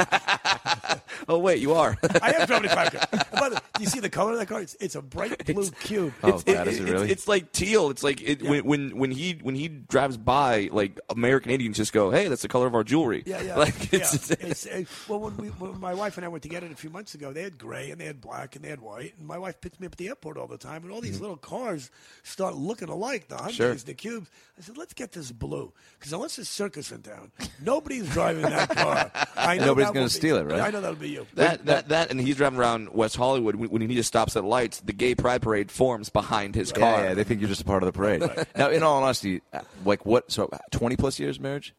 Oh, wait, you are. I am driving a clown car. By the way, do you see the color of that car? It's a bright blue cube. Is it really? It's like teal. It's like when he drives by, like American Indians just go, "Hey, that's the color of our jewelry." Yeah. Like when my wife and I went to get it a few months ago, they had gray and they had black and they had white. And my wife picks me up at the airport all the time, and all these little cars start looking alike. The Hyundais, the Cubes. I said, let's get this blue, because unless there's circus in town, nobody's driving that car. I know nobody's going to steal it, right? I know that'll be you. That, and he's driving around West Hollywood when he just stops at lights. The gay pride parade forms behind his car. Yeah, they think you're just a part of the parade. Right. Now, in all honesty, like what? So 20 plus years marriage?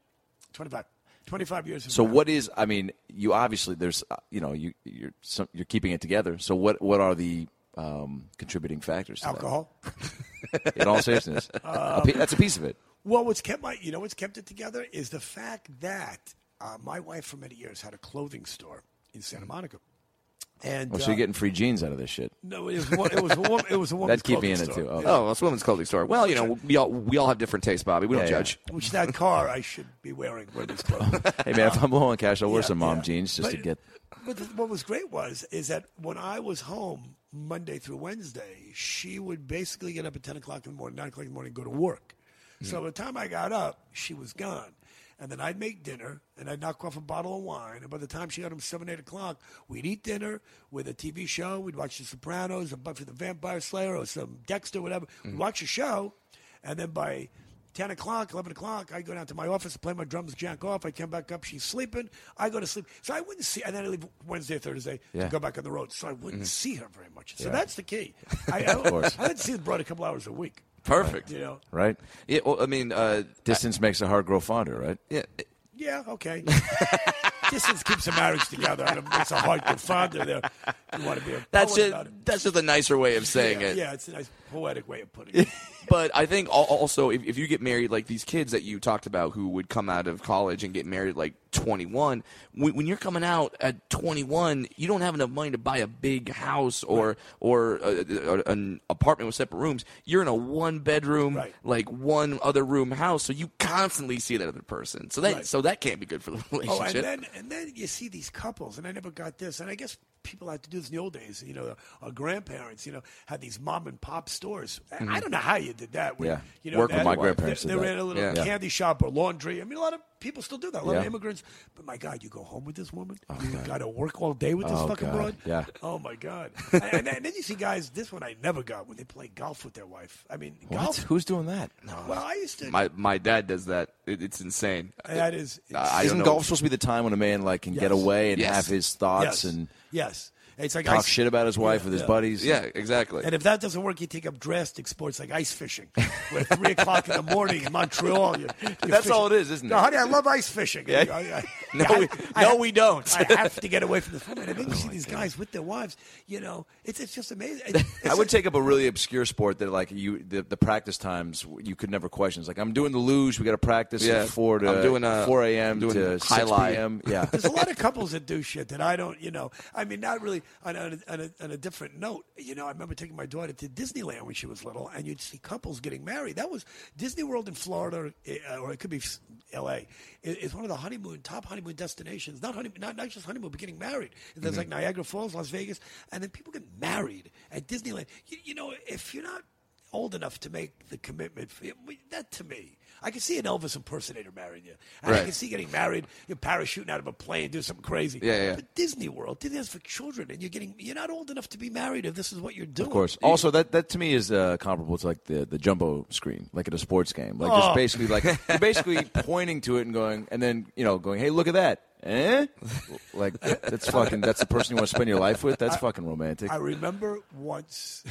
25 years. So what is? I mean, you obviously there's you're keeping it together. So what are the contributing factors to alcohol? That? In all seriousness, that's a piece of it. Well, what's kept it together is the fact that my wife for many years had a clothing store in Santa Monica. And so you're getting free jeans out of this shit. No, it was a woman's That'd keep me in store. it too. Oh, it's a woman's clothing store. Well, we all have different tastes, Bobby. We don't judge. Which that car I should be wearing women's clothes. Hey man, if I'm low on cash, I'll wear some mom jeans just to get. But what was great is that when I was home Monday through Wednesday, she would basically get up at 10 o'clock in the morning, 9 o'clock in the morning, and go to work. Mm-hmm. So by the time I got up, she was gone. And then I'd make dinner, and I'd knock off a bottle of wine. And by the time she got home 7, 8 o'clock, we'd eat dinner with a TV show. We'd watch The Sopranos, or Buffy the Vampire Slayer, or some Dexter, whatever. We'd watch a show, and then by 10 o'clock, 11 o'clock, I'd go down to my office, play my drums, jack off. I'd come back up. She's sleeping. I go to sleep. So I wouldn't see, and then I leave Wednesday, Thursday to go back on the road. So I wouldn't see her very much. So that's the key. I didn't see the bride a couple hours a week. Perfect. Right? Yeah, well, I mean, distance makes the heart grow fonder, right? Yeah. Yeah, okay. Distance keeps a marriage together. And it makes a heart go fonder there. You want to be a that's just a nicer way of saying it. Yeah, it's a nice poetic way of putting it. But I think also if you get married, like these kids that you talked about who would come out of college and get married like 21, when you're coming out at 21, you don't have enough money to buy a big house or an apartment with separate rooms. You're in a one-bedroom, like one other room house, so you constantly see that other person. So that can't be good for the relationship. And then you see these couples, and I never got this, and I guess people had to do this in the old days. You know, our grandparents, had these mom and pop stores. I don't know how you did that. Work with my grandparents. They ran a little candy shop or laundry. I mean, a lot of people still do that. A lot of immigrants. But my God, you go home with this woman. You got to work all day with this fucking broad. Yeah. Oh my God. and then you see guys. This one I never got when they play golf with their wife. I mean, golf. Who's doing that? No. Well, I used to. My dad does that. It's insane. That is. Isn't golf supposed to be the time when a man can get away and have his thoughts and it's like talk shit about his wife with his buddies? Yeah, exactly. And if that doesn't work, you take up drastic sports like ice fishing. Where at 3 o'clock in the morning in Montreal, you're that's fishing. all it is, isn't it? No, honey, I love ice fishing. Yeah. We don't. I have to get away from this woman. And then you see these guys with their wives. It's just amazing. I would take up a really obscure sport that the practice times you could never question. It's like, I'm doing the luge. We got to practice at 4 a.m. to 6 p.m. Yeah. There's a lot of couples that do shit that I don't. I mean, not really. On a different note, I remember taking my daughter to Disneyland when she was little, and you'd see couples getting married. That was Disney World in Florida, or it could be L.A. It's one of the top honeymoon destinations. Not just honeymoon, but getting married. There's like Niagara Falls, Las Vegas, and then people get married at Disneyland. If you're not old enough to make the commitment, that to me. I can see an Elvis impersonator marrying you. And I can see getting married, you're parachuting out of a plane, do something crazy. Yeah. But Disney World, Disney's for children, and you're not old enough to be married if this is what you're doing. Of course. Also, that to me is comparable to like the jumbo screen, like at a sports game. Like just basically you're basically pointing to it and going, and then going, hey, look at that. Like that's the person you want to spend your life with. That's fucking romantic. I remember once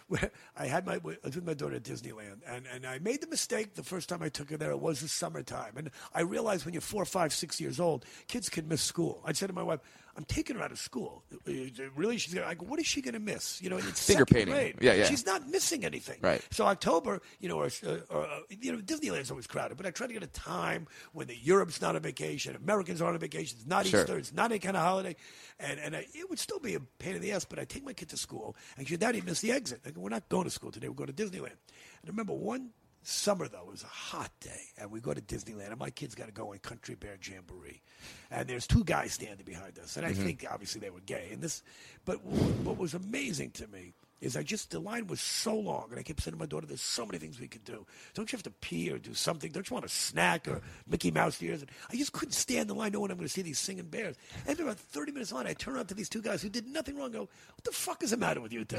I was with my daughter at Disneyland, and I made the mistake the first time I took her there. It was the summertime, and I realized when you're 4, 5, 6 years old, kids can miss school. I said to my wife, I'm taking her out of school. Really, I go, what is she going to miss? It's finger painting. Grade. Yeah. She's not missing anything. Right. So October, Disneyland's always crowded, but I try to get a time when Europe's not on vacation, Americans are on vacation, it's not Easter, it's not any kind of holiday, and it would still be a pain in the ass. But I take my kid to school, and she, Daddy, missed the exit. I go, we're not going to school today. We're going to Disneyland. And I remember one summer, though, it was a hot day, and we go to Disneyland, and my kids got to go in Country Bear Jamboree. And there's 2 guys standing behind us, and I think, obviously, they were gay. But what was amazing to me is the line was so long, and I kept saying to my daughter, there's so many things we could do. Don't you have to pee or do something? Don't you want a snack or Mickey Mouse ears? And I just couldn't stand the line knowing I'm going to see these singing bears. After about 30 minutes on, I turn around to these 2 guys who did nothing wrong and go, what the fuck is the matter with you today?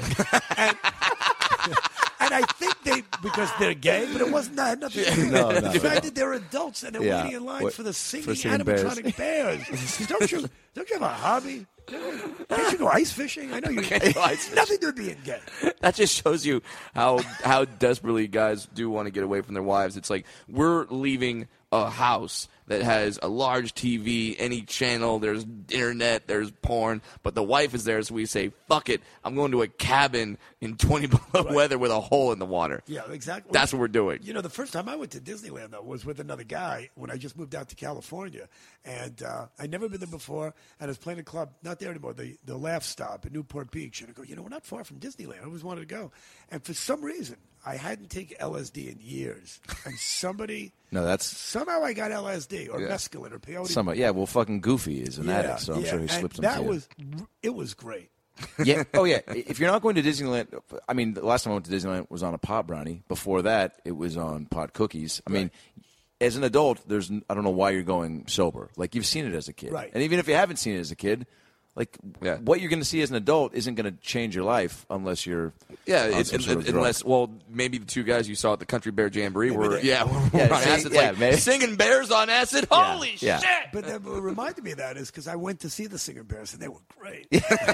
And I think because they're gay, but it wasn't, had nothing to do with No. the fact that they're adults and they're waiting in line for the singing animatronic bears. Don't you have a hobby? Can't you go ice fishing? I know you can't go ice fishing. Nothing to do with being gay. That just shows you how desperately guys do want to get away from their wives. It's like we're leaving a house that has a large TV, any channel, there's internet, there's porn, but the wife is there, so we say, fuck it, I'm going to a cabin in 20 below weather with a hole in the water. Yeah, exactly. That's what we're doing. The first time I went to Disneyland, though, was with another guy when I just moved out to California. And I'd never been there before, and I was playing a club, not there anymore, the Laugh Stop in Newport Beach. And I go, we're not far from Disneyland. I always wanted to go. And for some reason, I hadn't taken LSD in years. And somehow I got LSD or mescaline or peyote. Fucking Goofy is an addict, so I'm sure he slipped some to you. It was great. Yeah. Oh, yeah. If you're not going to Disneyland, I mean, the last time I went to Disneyland was on a pot brownie. Before that, it was on pot cookies. I mean, as an adult, I don't know why you're going sober. Like, you've seen it as a kid. Right. And even if you haven't seen it as a kid, what you're going to see as an adult isn't going to change your life unless you're unless maybe the 2 guys you saw at the Country Bear Jamboree were on acid, singing bears on acid. Holy shit! But what reminded me of that is because I went to see the singing bears and they were great.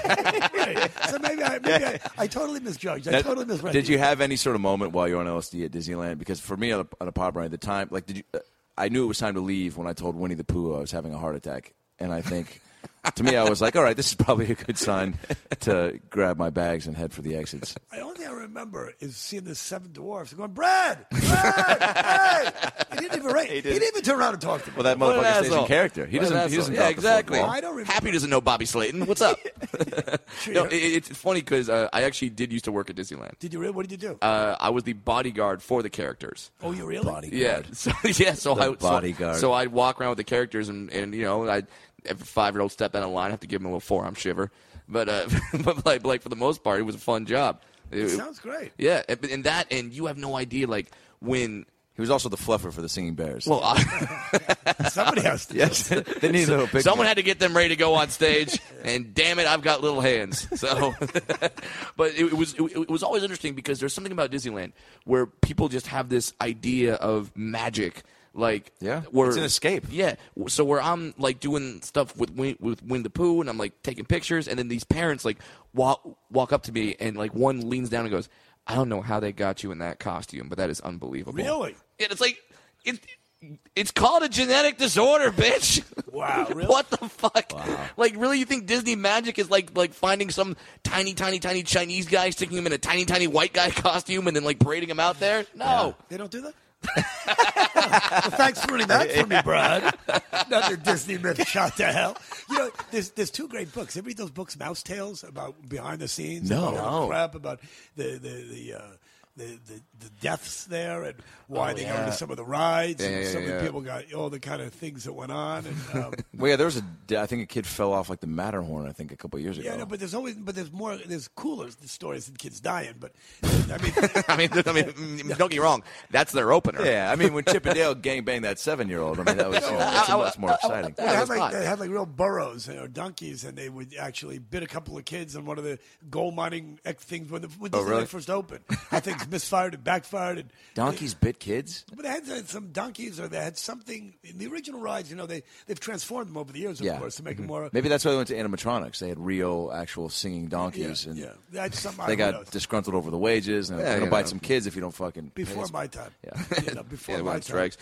So maybe I totally misjudged. I totally misread. Did you have any sort of moment while you were on LSD at Disneyland? Because for me on a pop ride at the time, I knew it was time to leave when I told Winnie the Pooh I was having a heart attack, and I think. To me, I was like, all right, this is probably a good sign to grab my bags and head for the exits. The only thing I remember is seeing the 7 dwarfs going, Brad, hey! He didn't even turn around and talk to me. Well, that motherfucker stays in character. He doesn't. Yeah, exactly. I don't remember. Happy doesn't know Bobby Slayton. What's up? No, it's funny because I actually did used to work at Disneyland. Did you really? What did you do? I was the bodyguard for the characters. Oh, you really? Bodyguard. Yeah. So bodyguard. So I'd walk around with the characters and I'd. Every 5-year-old step out of line, I have to give him a little forearm shiver. but like for the most part, it was a fun job. It sounds great. Yeah, and you have no idea like when. He was also the fluffer for the Singing Bears. Well, somebody has to. Yes, they need a little picture. Someone had to get them ready to go on stage, and damn it, I've got little hands. So, but it was always interesting because there's something about Disneyland where people just have this idea of magic. Like, it's an escape. Yeah, so where I'm like doing stuff with Winnie the Pooh, and I'm like taking pictures, and then these parents like walk up to me, and like one leans down and goes, "I don't know how they got you in that costume, but that is unbelievable." Really? And it's like it's called a genetic disorder, bitch. Wow, really? What the fuck? Wow. Like, really, you think Disney magic is like finding some tiny Chinese guy, sticking him in a tiny white guy costume, and then like parading him out there? No, they don't do that. Well, thanks for ruining that for me, Brad. Another Disney myth shot to hell. You know, there's two great books. Ever read those books, Mouse Tales, about behind the scenes? No. All the crap about the deaths there and why they go to some of the rides. And some of the people got all the kind of things that went on. And, well, yeah, there was I think a kid fell off like the Matterhorn, I think, a couple of years ago. Yeah, no, but there's cooler stories than kids dying. But I mean, don't get me wrong, that's their opener. Yeah, I mean, when Chip and Dale gangbanged that 7-year-old, I mean, that was that's much more exciting. They had like real burros or donkeys, and they would actually bit a couple of kids on one of the gold mining things when Disneyland first opened. I think misfired and backfired. And donkeys bit kids? But they had some donkeys, or they had something in the original rides. You know, they've transformed them over the years, of course, to make them more. Maybe that's why they went to animatronics. They had real, actual singing donkeys, and they got disgruntled over the wages, and they're going to bite some kids if you don't fucking. Before my time. Yeah, before my time. Strikes.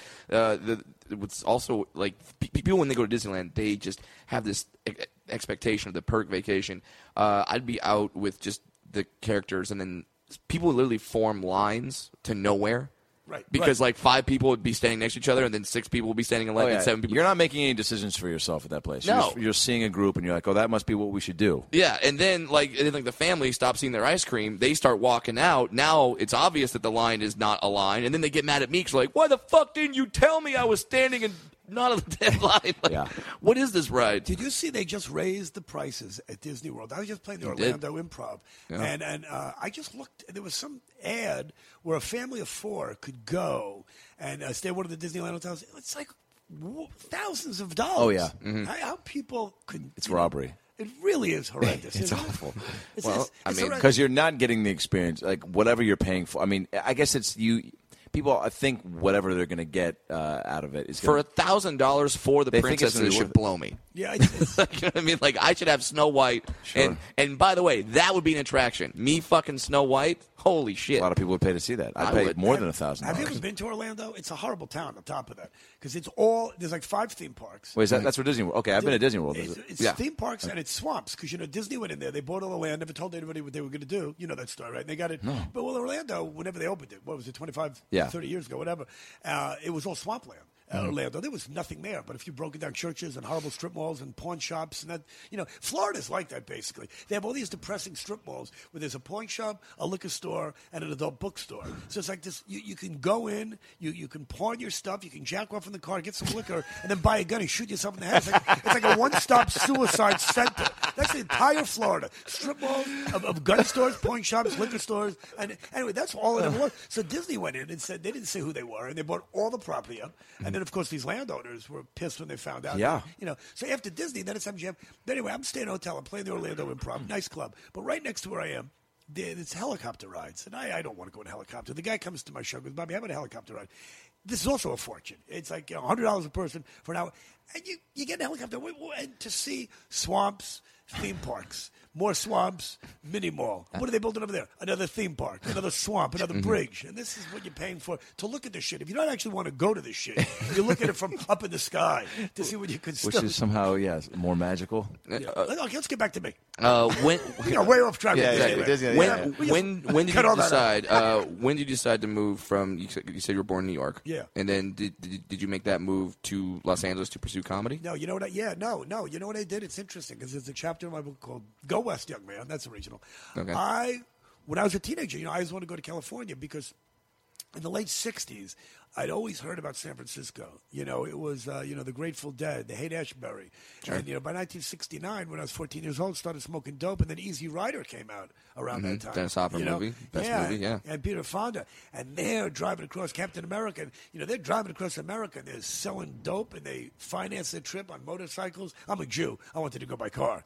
What's also like people when they go to Disneyland, they just have this expectation of the perk vacation. I'd be out with just the characters, and then people would literally form lines to nowhere. Right. Because like 5 people would be standing next to each other, and then 6 people would be standing in line, and 7 people. You're not making any decisions for yourself at that place. No. You're seeing a group, and you're like, oh, that must be what we should do. Yeah, and then like the family stops eating their ice cream. They start walking out. Now it's obvious that the line is not a line, and then they get mad at me because like, why the fuck didn't you tell me I was standing in not a dead line? Like, what is this ride? Did you see they just raised the prices at Disney World? I was just playing the Orlando Improv, and I just looked. There was some ad where a family of 4 could go and stay at one of the Disneyland hotels. It's like thousands of dollars. Oh yeah, how people could? It's robbery. It really is horrendous. It's awful. I mean, because you're not getting the experience, like whatever you're paying for. I mean, I guess it's you. People, I think whatever they're going to get out of it is for $1,000 for the princesses should blow me. Yeah, you know what I mean, like I should have Snow White, and by the way, that would be an attraction. Me fucking Snow White, holy shit! A lot of people would pay to see that. I'd pay more than $1,000. Have you ever been to Orlando? It's a horrible town. On top of that, because there's like 5 theme parks. Wait, that's for Disney World? Okay, I've been to Disney World. It's theme parks and it's swamps because Disney went in there. They bought all the land, never told anybody what they were going to do. You know that story, right? And they got it. No. But Orlando, whenever they opened it, what was it, 25, 30 years ago, whatever. It was all swampland. Orlando, there was nothing there. But if you broke it down, churches and horrible strip malls and pawn shops, and that, Florida's like that basically. They have all these depressing strip malls where there's a pawn shop, a liquor store, and an adult bookstore. So it's like this: you can go in, you can pawn your stuff, you can jack off in the car, get some liquor, and then buy a gun and shoot yourself in the head. It's like a one-stop suicide center. That's the entire Florida: strip malls of gun stores, pawn shops, liquor stores, and anyway, that's all it ever was. So Disney went in and said they didn't say who they were, and they bought all the property up, and then of course these landowners were pissed when they found out. Yeah. So after Disney, then it's MGM. But anyway, I'm staying in a hotel. I'm playing the Orlando Improv, nice club. But right next to where I am, there's helicopter rides, and I don't want to go in a helicopter. The guy comes to my show and goes, Bobby, how about a helicopter ride? This is also a fortune. It's like $100 a person for an hour. And you get a helicopter and to see swamps, theme parks, more swamps, mini mall. What are they building over there? Another theme park, another swamp, another bridge. And this is what you're paying for to look at this shit. If you don't actually want to go to this shit, you look at it from up in the sky to see what you can Which is somehow, more magical. Okay, let's get back to me. When way off track. When did you decide? When did you decide to move from? You said you were born in New York. Yeah. And then did you make that move to Los Angeles to pursue comedy? No. You know what? No. You know what I did? It's interesting because there's a chapter in my book called "Go West, Young Man." That's original. Okay. When I was a teenager, I always wanted to go to California because in the late '60s, I'd always heard about San Francisco. It was, the Grateful Dead, the Haight-Ashbury. Sure. And, by 1969, when I was 14 years old, started smoking dope, and then Easy Rider came out around that time. Dennis Hopper movie. Best movie, yeah. And Peter Fonda. And they're driving across Captain America. And, they're driving across America, and they're selling dope, and they finance their trip on motorcycles. I'm a Jew. I wanted to go by car.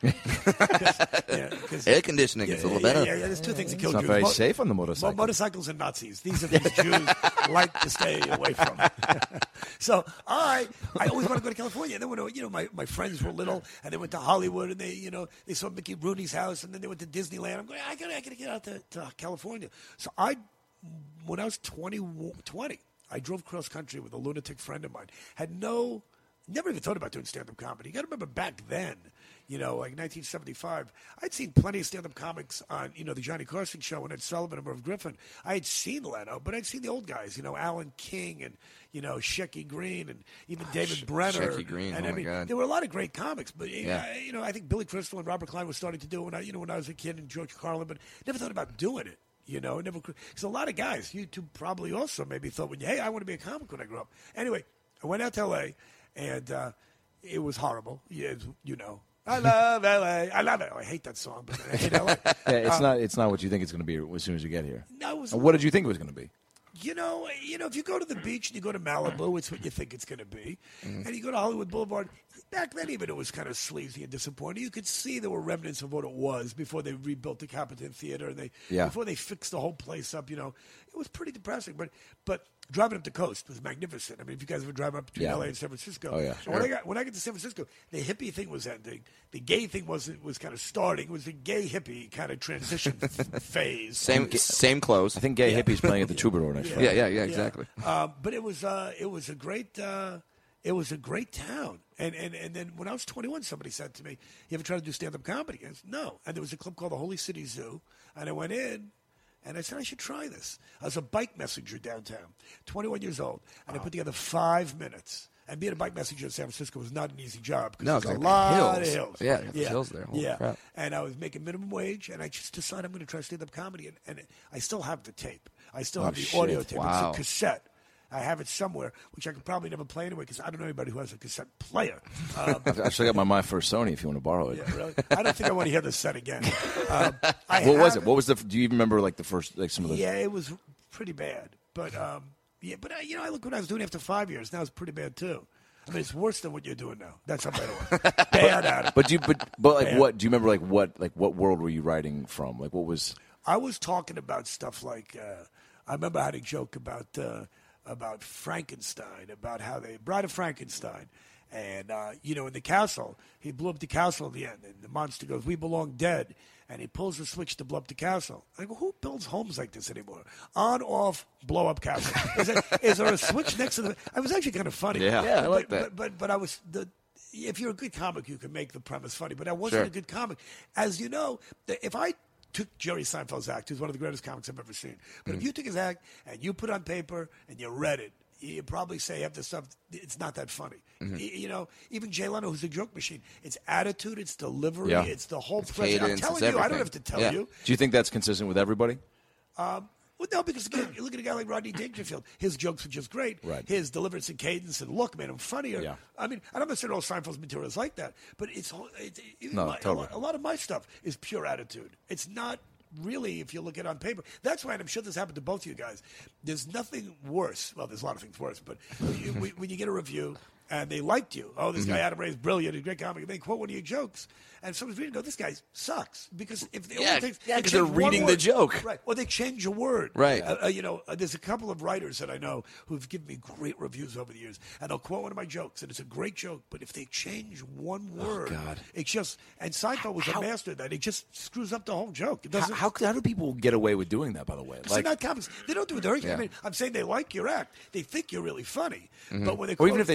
Air conditioning is a little better. Yeah, there's two things that kill Jews. It's not very safe on the motorcycle. Motorcycles and Nazis. These are things Jews like to stay away from. So, all right, I always want to go to California. And then when my friends were little, and they went to Hollywood, and they saw Mickey Rooney's house, and then they went to Disneyland. I'm going, I gotta get out to California. So when I was 20, I drove cross country with a lunatic friend of mine. Never even thought about doing stand-up comedy. You got to remember back then, like 1975, I'd seen plenty of stand-up comics on, the Johnny Carson show and Ed Sullivan and Merv Griffin. I had seen Leno, but I'd seen the old guys, Alan King and, Shecky Green and even David Brenner. Shecky Green, and, my God. There were a lot of great comics, but, I think Billy Crystal and Robert Klein were starting to do it when I was a kid, and George Carlin, but never thought about doing it. Never, because a lot of guys, you two probably also maybe thought hey, I want to be a comic when I grow up. Anyway, I went out to L.A., and it was horrible. I love L.A. I love it. Oh, I hate that song, but I hate L.A. It's not what you think it's going to be as soon as you get here. No, what did you think it was going to be? If you go to the beach and you go to Malibu, it's what you think it's going to be. Mm-hmm. And you go to Hollywood Boulevard, back then even it was kind of sleazy and disappointing. You could see there were remnants of what it was before they rebuilt the Capitan Theater and before they fixed the whole place up. It was pretty depressing. But driving up the coast was magnificent. I mean, if you guys ever drive up between LA and San Francisco, sure. When I get to San Francisco, the hippie thing was ending. The gay thing was kind of starting. It was the gay hippie kind of transition phase. Same clothes. I think gay hippies playing at the Troubadour next Friday. Yeah, exactly. But it was a great town. And then when I was 21, somebody said to me, "You ever try to do stand-up comedy?" I said, "No." And there was a club called the Holy City Zoo, and I went in. And I said, I should try this. I was a bike messenger downtown, 21 years old, and I put together 5 minutes. And being a bike messenger in San Francisco was not an easy job. No, there's a lot of hills. Yeah, hills there. Holy crap. And I was making minimum wage, and I just decided I'm going to try stand-up comedy. And I still have the tape. I still have the audio tape. Wow. It's a cassette. I have it somewhere, which I could probably never play anyway because I don't know anybody who has a cassette player. I've still got my first Sony if you want to borrow it. Yeah, really? I don't think I want to hear this set again. What was it? What was do you even remember the first, some of the... Yeah, it was pretty bad. But, I look what I was doing after 5 years. Now it's pretty bad, too. I mean, it's worse than what you're doing now. That's how bad it was. Bad at it. But what, do you remember, what world were you writing from? What was... I was talking about stuff like, I remember I had a joke about Frankenstein, about how they Bride of Frankenstein. And, in the castle, he blew up the castle at the end. And the monster goes, "We belong dead." And he pulls the switch to blow up the castle. I go, who builds homes like this anymore? On, off, blow up castle. Is there a switch next to the... I was actually kind of funny. Yeah, I like that. But I was... If you're a good comic, you can make the premise funny. But I wasn't a good comic. As you know, if I took Jerry Seinfeld's act, who's one of the greatest comics I've ever seen. But if you took his act and you put it on paper and you read it, you probably say half the stuff, it's not that funny. Mm-hmm. Even Jay Leno, who's a joke machine, it's attitude, it's delivery, it's the whole presence. I'm telling you, I don't have to tell you. Do you think that's consistent with everybody? Well, no, because again, you look at a guy like Rodney Dangerfield. His jokes are just great. Right. His deliverance and cadence and look made him funnier. Yeah. I mean, I'm not saying all Seinfeld's material is like that, but totally. A lot of my stuff is pure attitude. It's not really, if you look at it on paper. That's why, and I'm sure this happened to both of you guys, there's nothing worse. Well, there's a lot of things worse, but when you get a review and they liked you, this guy Adam Ray is brilliant, he's a great comic, and they quote one of your jokes, and someone's reading, this guy sucks. Because if they only take, because they're reading the joke. Right. Or they change a word. Right. There's a couple of writers that I know who've given me great reviews over the years, and they'll quote one of my jokes, and it's a great joke, but if they change one word, it's just, and Seinfeld was a master of that. It just screws up the whole joke. It doesn't. How do people get away with doing that, by the way? They're not comics. They don't do it. I mean, I'm saying they like your act. They think you're really funny. But when they or even if they take an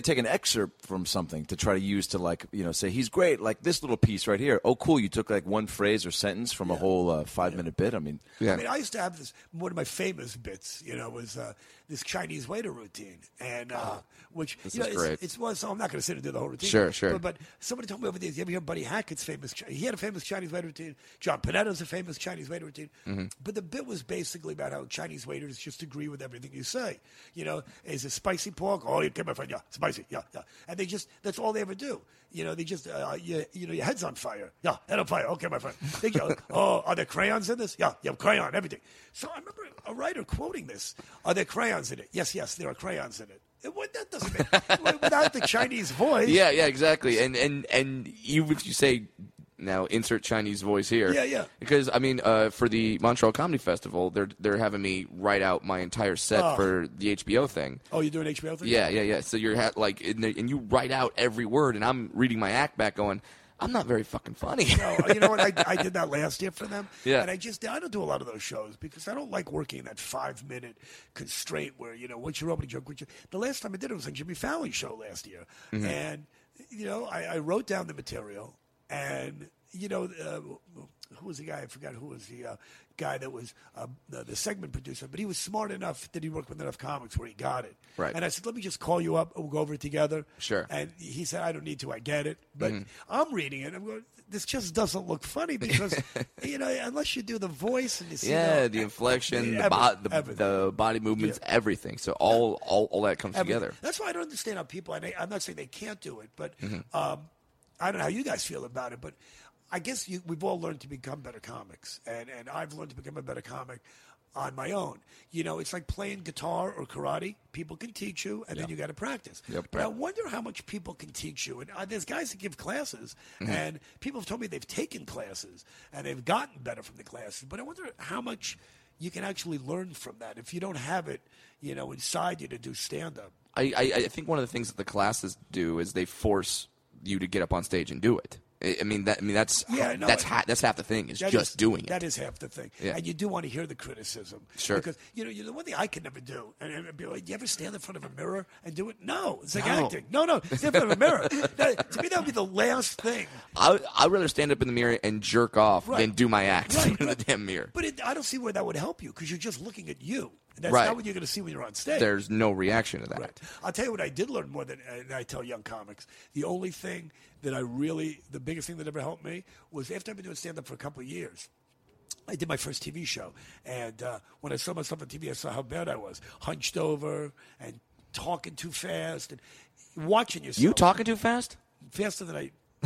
excerpt from something to try to use to like, say he's great. Like this little piece right here. Oh, cool. You took like one phrase or sentence from a whole 5-minute bit. I mean, I used to have this, one of my famous bits, was this Chinese waiter routine. And, which, it's so I'm not going to sit and do the whole routine. Sure. But somebody told me over the years, you ever hear Buddy Hackett's famous, he had a famous Chinese waiter routine. John Panetta's a famous Chinese waiter routine. Mm-hmm. But the bit was basically about how Chinese waiters just agree with everything you say. Is it spicy pork? Oh, okay, my friend, yeah, spicy, yeah. And that's all they ever do. They just, your head's on fire. Yeah, head on fire. Okay, my friend. They go, oh, are there crayons in this? Yeah, crayon, everything. So I remember a writer quoting this. Are there crayons in it? Yes, there are crayons in it. That doesn't make, without the Chinese voice. Yeah, exactly. And even if you say, now insert Chinese voice here. Yeah. Because for the Montreal Comedy Festival, they're having me write out my entire set for the HBO thing. Oh, you're doing HBO thing? Yeah. So you're and you write out every word, and I'm reading my act back, going, I'm not very fucking funny. No, you know what? I did that last year for them. Yeah. And I don't do a lot of those shows because I don't like working in that 5-minute constraint where, what's your opening joke? The last time I did it was on Jimmy Fallon's show last year. Mm-hmm. And, I wrote down the material and, who was the guy? I forgot who was the guy that was the segment producer, but he was smart enough that he worked with enough comics where he got it. Right. And I said, let me just call you up and we'll go over it together. Sure. And he said, I don't need to. I get it. But I'm reading it. I'm going, this just doesn't look funny because, unless you do the voice and you see the inflection, the body movements, everything. So all that comes together. That's why I don't understand how people, and I'm not saying they can't do it, but I don't know how you guys feel about it, but I guess we've all learned to become better comics, and I've learned to become a better comic on my own. It's like playing guitar or karate. People can teach you, and then you got to practice. Yep. But I wonder how much people can teach you. And there's guys that give classes, and people have told me they've taken classes, and they've gotten better from the classes. But I wonder how much you can actually learn from that if you don't have it, inside you to do stand-up. I think one of the things that the classes do is they force you to get up on stage and do it. That's half the thing is just doing it. That is half the thing. Yeah. And you do want to hear the criticism. Sure. Because, the one thing I can never do, and be like, you ever stand in front of a mirror and do it? No. It's like acting. No. Stand in front of a mirror. To me, that would be the last thing. I'd rather stand up in the mirror and jerk off than do my act in the damn mirror. But I don't see where that would help you because you're just looking at you. That's not what you're going to see when you're on stage. There's no reaction to that. Right. I'll tell you what I did learn more than I tell young comics. The only thing that the biggest thing that ever helped me was after I've been doing stand-up for a couple of years, I did my first TV show. And when I saw myself on TV, I saw how bad I was. Hunched over and talking too fast and watching yourself. You talking too fast? Faster than I...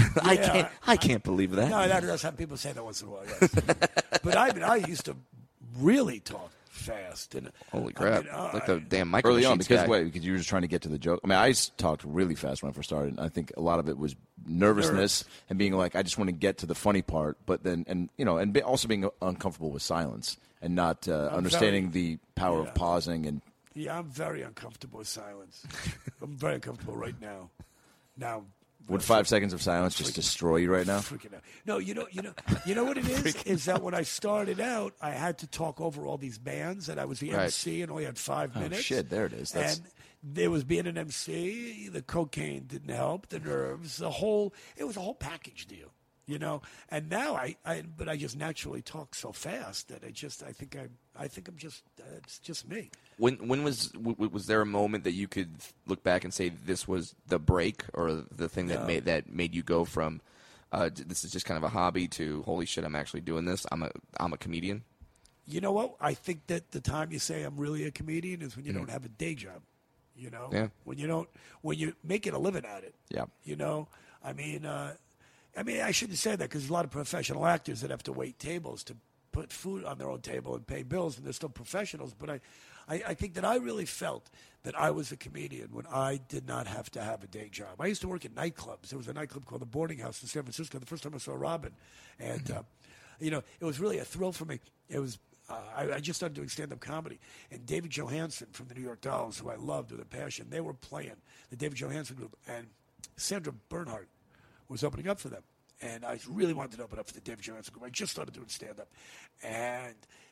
I can't believe that. No, that does have people say that once in a while, yes. But I used to really talk fast. And holy crap! Like the damn micro early on because guy. Because you were just trying to get to the joke. I mean, I talked really fast when I first started. And I think a lot of it was nervousness and being like, I just want to get to the funny part, but then also being uncomfortable with silence and not understanding the power of pausing and. Yeah, I'm very uncomfortable with silence. I'm very uncomfortable right now. Would 5 seconds of silence just destroy you right now? Freaking out. No, you know what it is? Is that when I started out, I had to talk over all these bands, and I was the MC, and only had 5 minutes. Oh, shit, there it is. And there was being an MC, the cocaine didn't help, the nerves, it was a whole package deal, And now I just naturally talk so fast that I think I'm just it's just me. When was there a moment that you could look back and say this was the break or the thing that made you go from this is just kind of a hobby to holy shit, I'm actually doing this. I'm a comedian. You know what? I think that the time you say I'm really a comedian is when you don't have a day job. Yeah. When you're making a living at it. Yeah. I mean, I shouldn't say that because there's a lot of professional actors that have to wait tables to put food on their own table and pay bills, and they're still professionals. But I think that I really felt that I was a comedian when I did not have to have a day job. I used to work at nightclubs. There was a nightclub called the Boarding House in San Francisco. The first time I saw Robin, and it was really a thrill for me. It was. I just started doing stand-up comedy, and David Johansen from the New York Dolls, who I loved with a passion, they were playing the David Johansen group, and Sandra Bernhard was opening up for them. And I really wanted to open up for the David Johansen group. I just started doing stand-up. And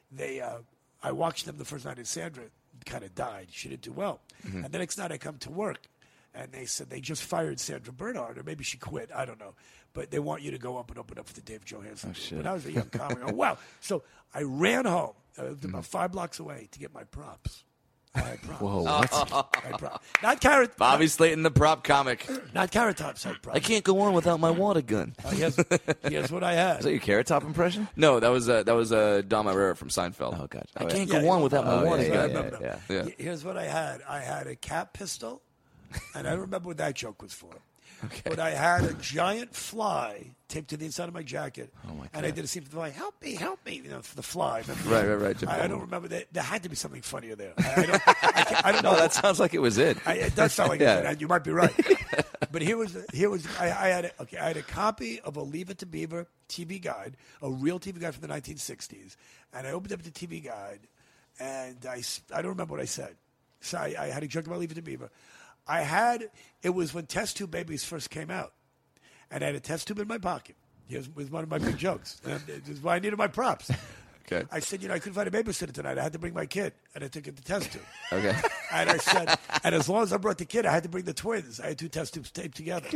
I watched them the first night, and Sandra kind of died. She didn't do well. Mm-hmm. And the next night I come to work, And they said they just fired Sandra Bernhard, or maybe she quit. I don't know. But they want you to go up and open up for the Dave Johansen. Oh, shit. When I was a young comic, oh, wow. So I ran home. I lived about 5 blocks away to get my props. I had props. Whoa, what? I had props. Not Carrot. Bobby Slayton, the prop comic. Not Carrot Top's had props. I can't go on without my water gun. Here's what I had. Is that your Carrot Top impression? No, that was Don Herrera from Seinfeld. Oh, gotcha. I can't go on without my water gun. Yeah. Here's what I had. I had a cat pistol, and I don't remember what that joke was for. Okay. But I had a giant fly taped to the inside of my jacket. Oh, my God. And I did a scene for the fly. Help me, for the fly. Right. I don't remember that. There had to be something funnier there. I don't know. No, that sounds like it was it. It does sound like it. You might be right. But here was I had a copy of a Leave It to Beaver TV guide, a real TV guide from the 1960s. And I opened up the TV guide, and I don't remember what I said. So I had a joke about Leave It to Beaver. It was when test tube babies first came out, and I had a test tube in my pocket. It was one of my big jokes. This is why I needed my props. Okay. I said, I couldn't find a babysitter tonight. I had to bring my kid, and I took it to test tube. Okay. And I said, and as long as I brought the kid, I had to bring the twins. I had 2 test tubes taped together.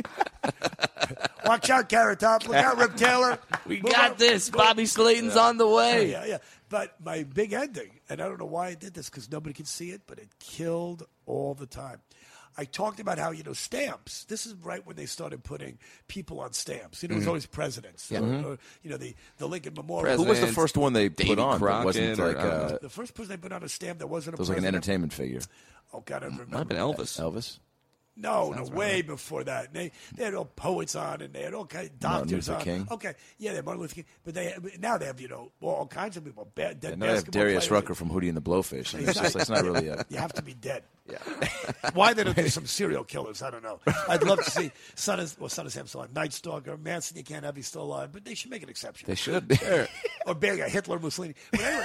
Watch out, Carrot Top. Look out, Rip Taylor. We got this. Bobby Slayton's on the way. Yeah. But my big ending, and I don't know why I did this because nobody could see it, but it killed all the time. I talked about how, stamps. This is right when they started putting people on stamps. It was always presidents. Yeah. Or the Lincoln Memorial. President. Who was the first one they Davy put on? Crockett, wasn't like the first person they put on a stamp that wasn't a it was president. like an entertainment figure. Oh, God, I don't remember. Might have been Elvis. Elvis? No, way before that. They had all poets on, and they had all kinds of doctors Martin Luther on. King. Okay, yeah, they had Martin Luther King. But now they have, all kinds of people. Now they have Darius Rucker from Hootie and the Blowfish. And it's not really a... You have to be dead. Yeah. Why they don't do some serial killers, I don't know. I'd love to see Son of Sam still alive. Night Stalker, Manson, you can't have, he's still alive. But they should make an exception. They should. Or Hitler, Mussolini. But anyway,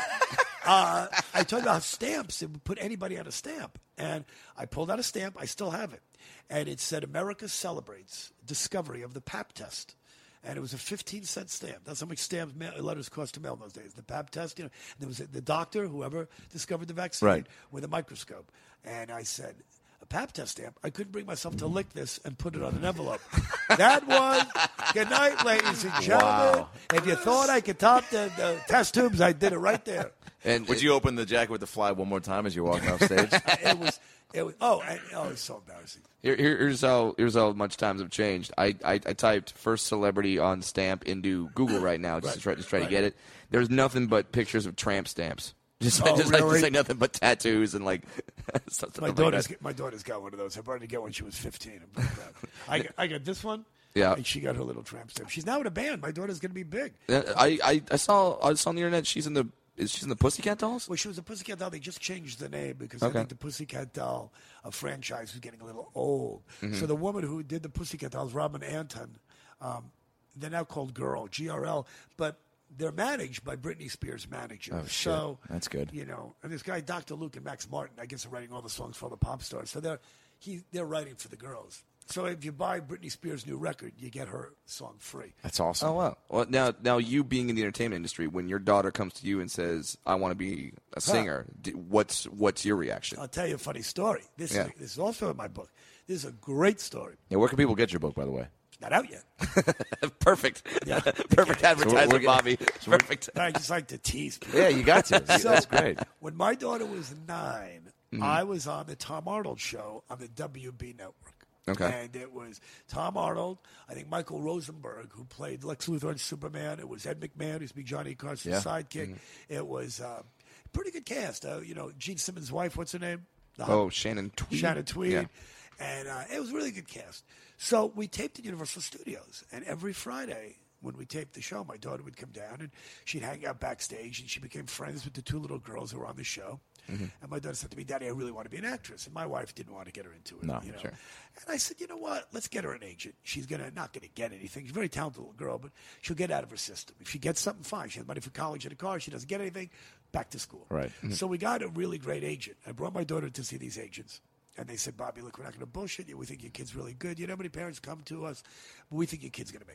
I told you about stamps. It would put anybody on a stamp. And I pulled out a stamp. I still have it. And it said, America celebrates discovery of the Pap test. And it was a 15-cent stamp. That's how much letters cost to mail in those days. The Pap test, And there was the doctor, whoever discovered the vaccine, with a microscope. And I said, a Pap test stamp. I couldn't bring myself to lick this and put it on an envelope. That was, good night, ladies and gentlemen. Wow. If you thought I could top the test tubes, I did it right there. And would you open the jacket with the fly one more time as you're walking off stage? It was so embarrassing. Here's how much times have changed. I typed first celebrity on stamp into Google right now just to try to get it. There's nothing but pictures of tramp stamps. Just nothing but tattoos and my daughter's got one of those. I brought her to get one. She was 15. I got this one. Yeah, and she got her little tramp stamp. She's now in a band. My daughter's going to be big. I saw on the internet she's in the Pussycat Dolls? Well, she was the Pussycat Doll. They just changed the name because I think the Pussycat Doll franchise was getting a little old. Mm-hmm. So the woman who did the Pussycat Dolls, Robin Anton, they're now called Girl, GRL, but they're managed by Britney Spears' manager. Oh, shit. So, that's good. And this guy, Dr. Luke and Max Martin, I guess are writing all the songs for all the pop stars. So they're writing for the girls. So if you buy Britney Spears' new record, you get her song free. That's awesome. Oh, wow. Well, now you being in the entertainment industry, when your daughter comes to you and says, I want to be a singer, what's your reaction? I'll tell you a funny story. This is also in my book. This is a great story. Yeah, where can people get your book, by the way? It's not out yet. Perfect. Yeah. Perfect advertising, Bobby. Perfect. I just like to tease people. Yeah, you got to. That's great. When my daughter was 9, I was on the Tom Arnold show on the WB network. Okay. And it was Tom Arnold, I think Michael Rosenberg, who played Lex Luthor and Superman. It was Ed McMahon, who's been Johnny Carson's sidekick. Mm-hmm. It was a pretty good cast. Gene Simmons' wife, what's her name? Shannon Tweed. Shannon Tweed. Yeah. And it was a really good cast. So we taped at Universal Studios. And every Friday when we taped the show, my daughter would come down and she'd hang out backstage. And she became friends with the 2 little girls who were on the show. Mm-hmm. And my daughter said to me, Daddy, I really want to be an actress. And my wife didn't want to get her into it. No, sure. And I said, you know what? Let's get her an agent. She's not going to get anything. She's a very talented little girl, but she'll get out of her system. If she gets something, fine. She has money for college and a car. She doesn't get anything, back to school. Right. Mm-hmm. So we got a really great agent. I brought my daughter to see these agents. And they said, Bobby, look, we're not going to bullshit you. We think your kid's really good. You know how many parents come to us? But we think your kid's going to make it.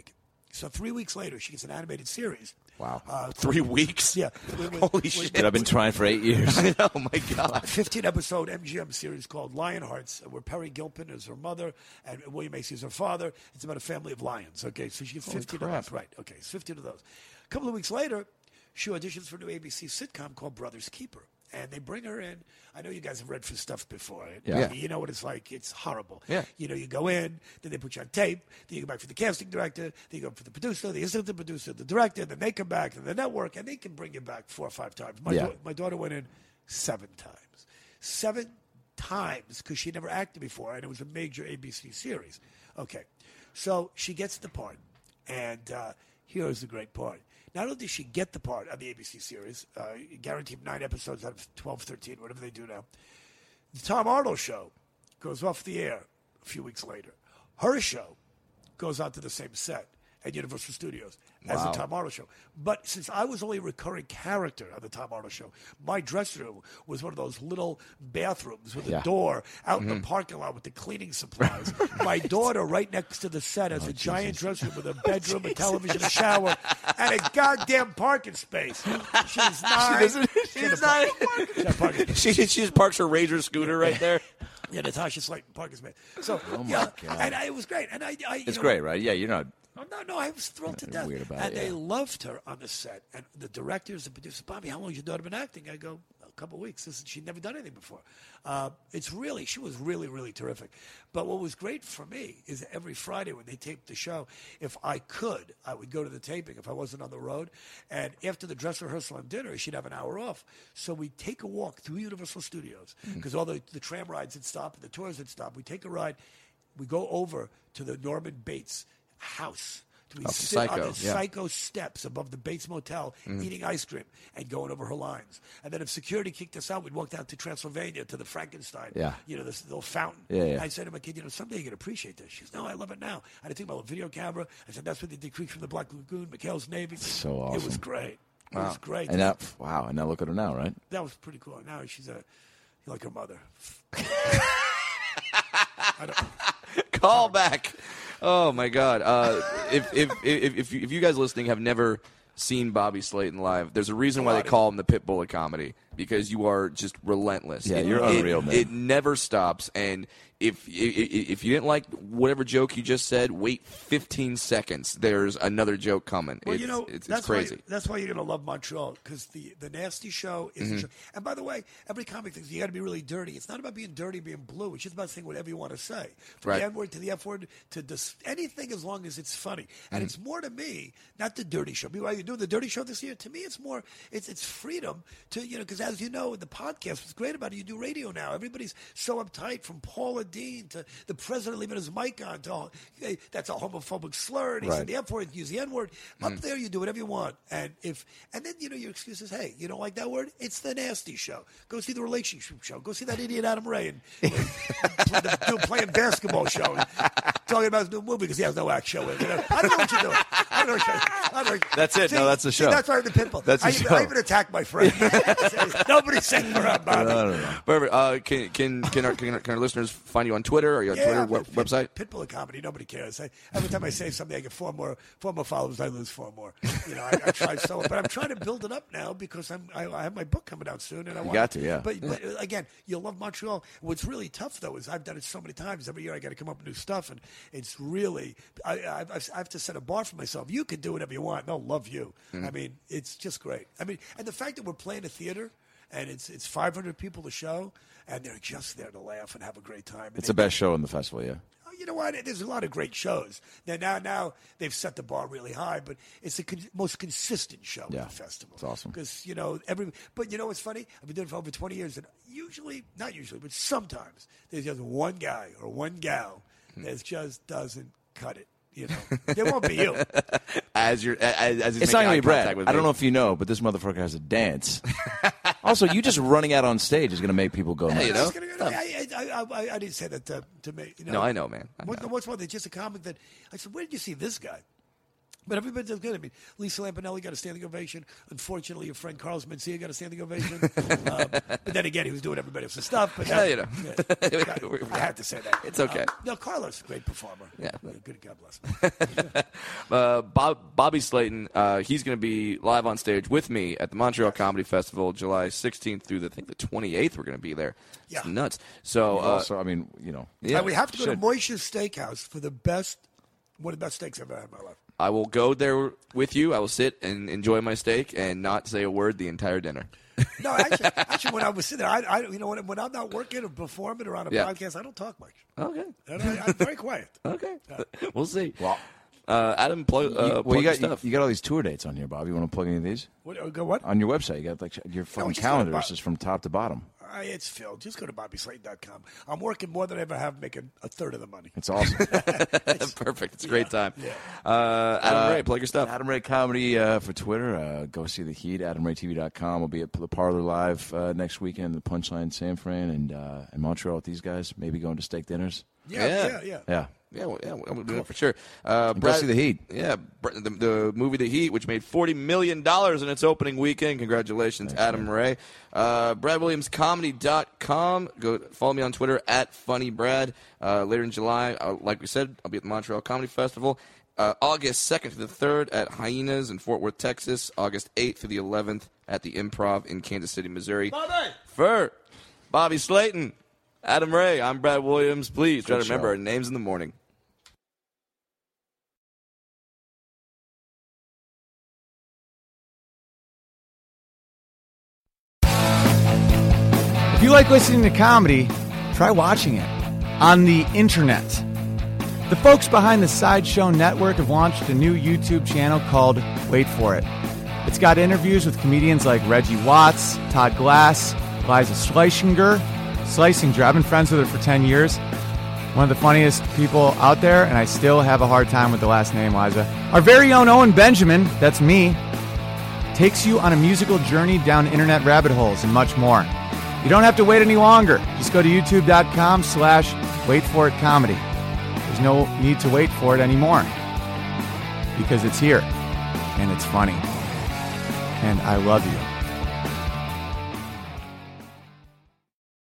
So 3 weeks later, she gets an animated series. Wow. 3 weeks? Yeah. Holy shit. Dude, I've been trying for 8 years. I know, my God. 15-episode MGM series called Lionhearts, where Perry Gilpin is her mother and William Macy is her father. It's about a family of lions. Okay, so she gets 15 of those. Right, okay, it's 15 of those. A couple of weeks later, she auditions for a new ABC sitcom called Brother's Keeper. And they bring her in. I know you guys have read for stuff before. Right? Yeah. You know what it's like. It's horrible. Yeah. You know, you go in, then they put you on tape, then you go back for the casting director, then you go for the producer, the assistant producer, the director, then they come back to the network, and they can bring you back 4 or 5 times. My daughter went in 7 times. 7 times because she never acted before, and it was a major ABC series. Okay. So she gets the part, and here's the great part. Not only did she get the part on the ABC series, guaranteed 9 episodes out of 12, 13, whatever they do now, the Tom Arnold show goes off the air a few weeks later. Her show goes onto the same set at Universal Studios as the Tom Arnold show. But since I was only a recurring character on the Tom Arnold show, my dressing room was one of those little bathrooms with a door out in the parking lot with the cleaning supplies. My daughter, right next to the set, has a giant dressing room with a bedroom, a television, a shower, and a goddamn parking space. She's 9. She just parks her Razor scooter right there. Yeah, Natasha Slayton, parking space. So, God. and it was great. And It's great, right? Yeah, you're not. No, I was thrilled to death. Weird about and it, they loved her on the set. And the directors, the producers, Bobby, how long has your daughter been acting? I go, a couple of weeks. She'd never done anything before. She was really, really terrific. But what was great for me is every Friday when they taped the show, if I could, I would go to the taping if I wasn't on the road. And after the dress rehearsal and dinner, she'd have an hour off. So we'd take a walk through Universal Studios because all the tram rides had stopped and the tours had stopped. We'd take a ride. We go over to the Norman Bates house. We sit on the Psycho steps above the Bates Motel eating ice cream and going over her lines. And then if security kicked us out, we'd walk down to Transylvania to the Frankenstein, this little fountain. Yeah. I said to my kid, someday you're going to appreciate this. She goes, no, I love it now. I didn't think about the video camera. I said, that's what they did Creek from the Black Lagoon, McHale's Navy. So awesome. It was great. It was great. And and now look at her now, right? That was pretty cool. Now she's like her mother. Call back. Oh my God! If you guys listening have never seen Bobby Slayton live, there's a reason why they call him the Pitbull of comedy, because you are just relentless. Yeah, you're unreal, man. It never stops, and if you didn't like whatever joke you just said, wait 15 seconds. There's another joke coming. Well, it's crazy. That's why you're going to love Montreal, because the Nasty Show is a show. And by the way, every comic thinks you got to be really dirty. It's not about being dirty, being blue. It's just about saying whatever you want to say. From the N-word to the F-word to anything, as long as it's funny. And it's more to me, not the dirty show. Are you doing the dirty show this year? To me, it's more, it's freedom to, because as you know, the podcast, what's great about it, you do radio now. Everybody's so uptight, from Paula Dean to the president leaving his mic on to, that's a homophobic slur, and he said the F-word, use the N-word. Up there, you do whatever you want. And then, your excuse is, hey, you don't like that word? It's the Nasty Show. Go see the relationship show. Go see that idiot Adam Ray and playing basketball show. And talking about his new movie because he has no act show. I don't know what you're doing. That's it. No, that's the show. See, that's why I'm the Pitbull. That's the show. I even attacked my friend. Nobody's saying we're up, Bobby. No. Perfect. Can our listeners find you on Twitter? Are you on Twitter website? Pitbull of comedy. Nobody cares. Every time I say something, I get 4 more followers. I lose 4 more. I try so, but I'm trying to build it up now because I have my book coming out soon, and I want. You got to, yeah. But again, you'll love Montreal. What's really tough though is I've done it so many times. Every year I got to come up with new stuff, and it's really I have to set a bar for myself. You can do whatever you want. They'll love you. I mean, it's just great. I mean, and the fact that we're playing a theater and it's 500 people to show, and they're just there to laugh and have a great time. It's the best show in the festival, yeah. You know what? There's a lot of great shows. Now they've set the bar really high, but it's the most consistent show at the festival. It's awesome. Because, but you know what's funny? I've been doing it for over 20 years, and not usually, but sometimes there's just one guy or one gal that just doesn't cut it. There won't be you. As it's not going to be Brad. I don't know if you know, but this motherfucker has a dance. Also, you just running out on stage is going to make people go nuts. I didn't say that to me. No, I know, man. What's more, there's just a comic that I said, where did you see this guy? But everybody does good. I mean, Lisa Lampanelli got a standing ovation. Unfortunately, your friend Carlos Mencia got a standing ovation. But then again, he was doing everybody else's stuff. But you know. I had to say that. It's okay. No, Carlos, great performer. Yeah. Good, God bless him. Bobby Slayton, he's going to be live on stage with me at the Montreal Comedy Festival, July 16th through the 28th. We're going to be there. It's nuts. So, also, I mean, you know. Yeah. We have to go to Moishe's Steakhouse for one of the best steaks I've ever had in my life. I will go there with you. I will sit and enjoy my steak and not say a word the entire dinner. No, actually, when I was sitting there, you know, when I'm not working or performing or on a podcast, I don't talk much. Okay. I'm very quiet. Okay. We'll see. Well, Adam, plug stuff. You got all these tour dates on here, Bob. You want to plug any of these? What? On your website, you got your fucking calendar is just from top to bottom. It's filled. Just go to BobbySlayton.com. I'm working more than I ever have, making a third of the money. It's awesome. Perfect. It's a great time. Yeah. Adam Ray, plug your stuff. Adam Ray Comedy for Twitter. Go see The Heat. AdamRayTV.com. We'll be at the Parlor Live next weekend. The Punchline San Fran and in Montreal with these guys. Maybe going to steak dinners. Yeah. We'll do it for sure. Go see The Heat. Yeah, the movie The Heat, which made $40 million in its opening weekend. Congratulations, Adam Ray. BradWilliamsComedy.com. Go follow me on Twitter at FunnyBrad. Later in July, like we said, I'll be at the Montreal Comedy Festival. August 2nd to the 3rd at Hyenas in Fort Worth, Texas. August 8th through the 11th at the Improv in Kansas City, Missouri. For Bobby Slayton, Adam Ray, I'm Brad Williams. Please try to remember our names in the morning. If you like listening to comedy, try watching it on the internet. The folks behind the Sideshow Network have launched a new YouTube channel called Wait For It. It's got interviews with comedians like Reggie Watts, Todd Glass, Liza Schlesinger. I've been friends with her for 10 years. One of the funniest people out there, and I still have a hard time with the last name, Liza. Our very own Owen Benjamin, that's me, takes you on a musical journey down internet rabbit holes and much more. You don't have to wait any longer. Just go to youtube.com/waitforitcomedy. There's no need to wait for it anymore because it's here and it's funny. And I love you.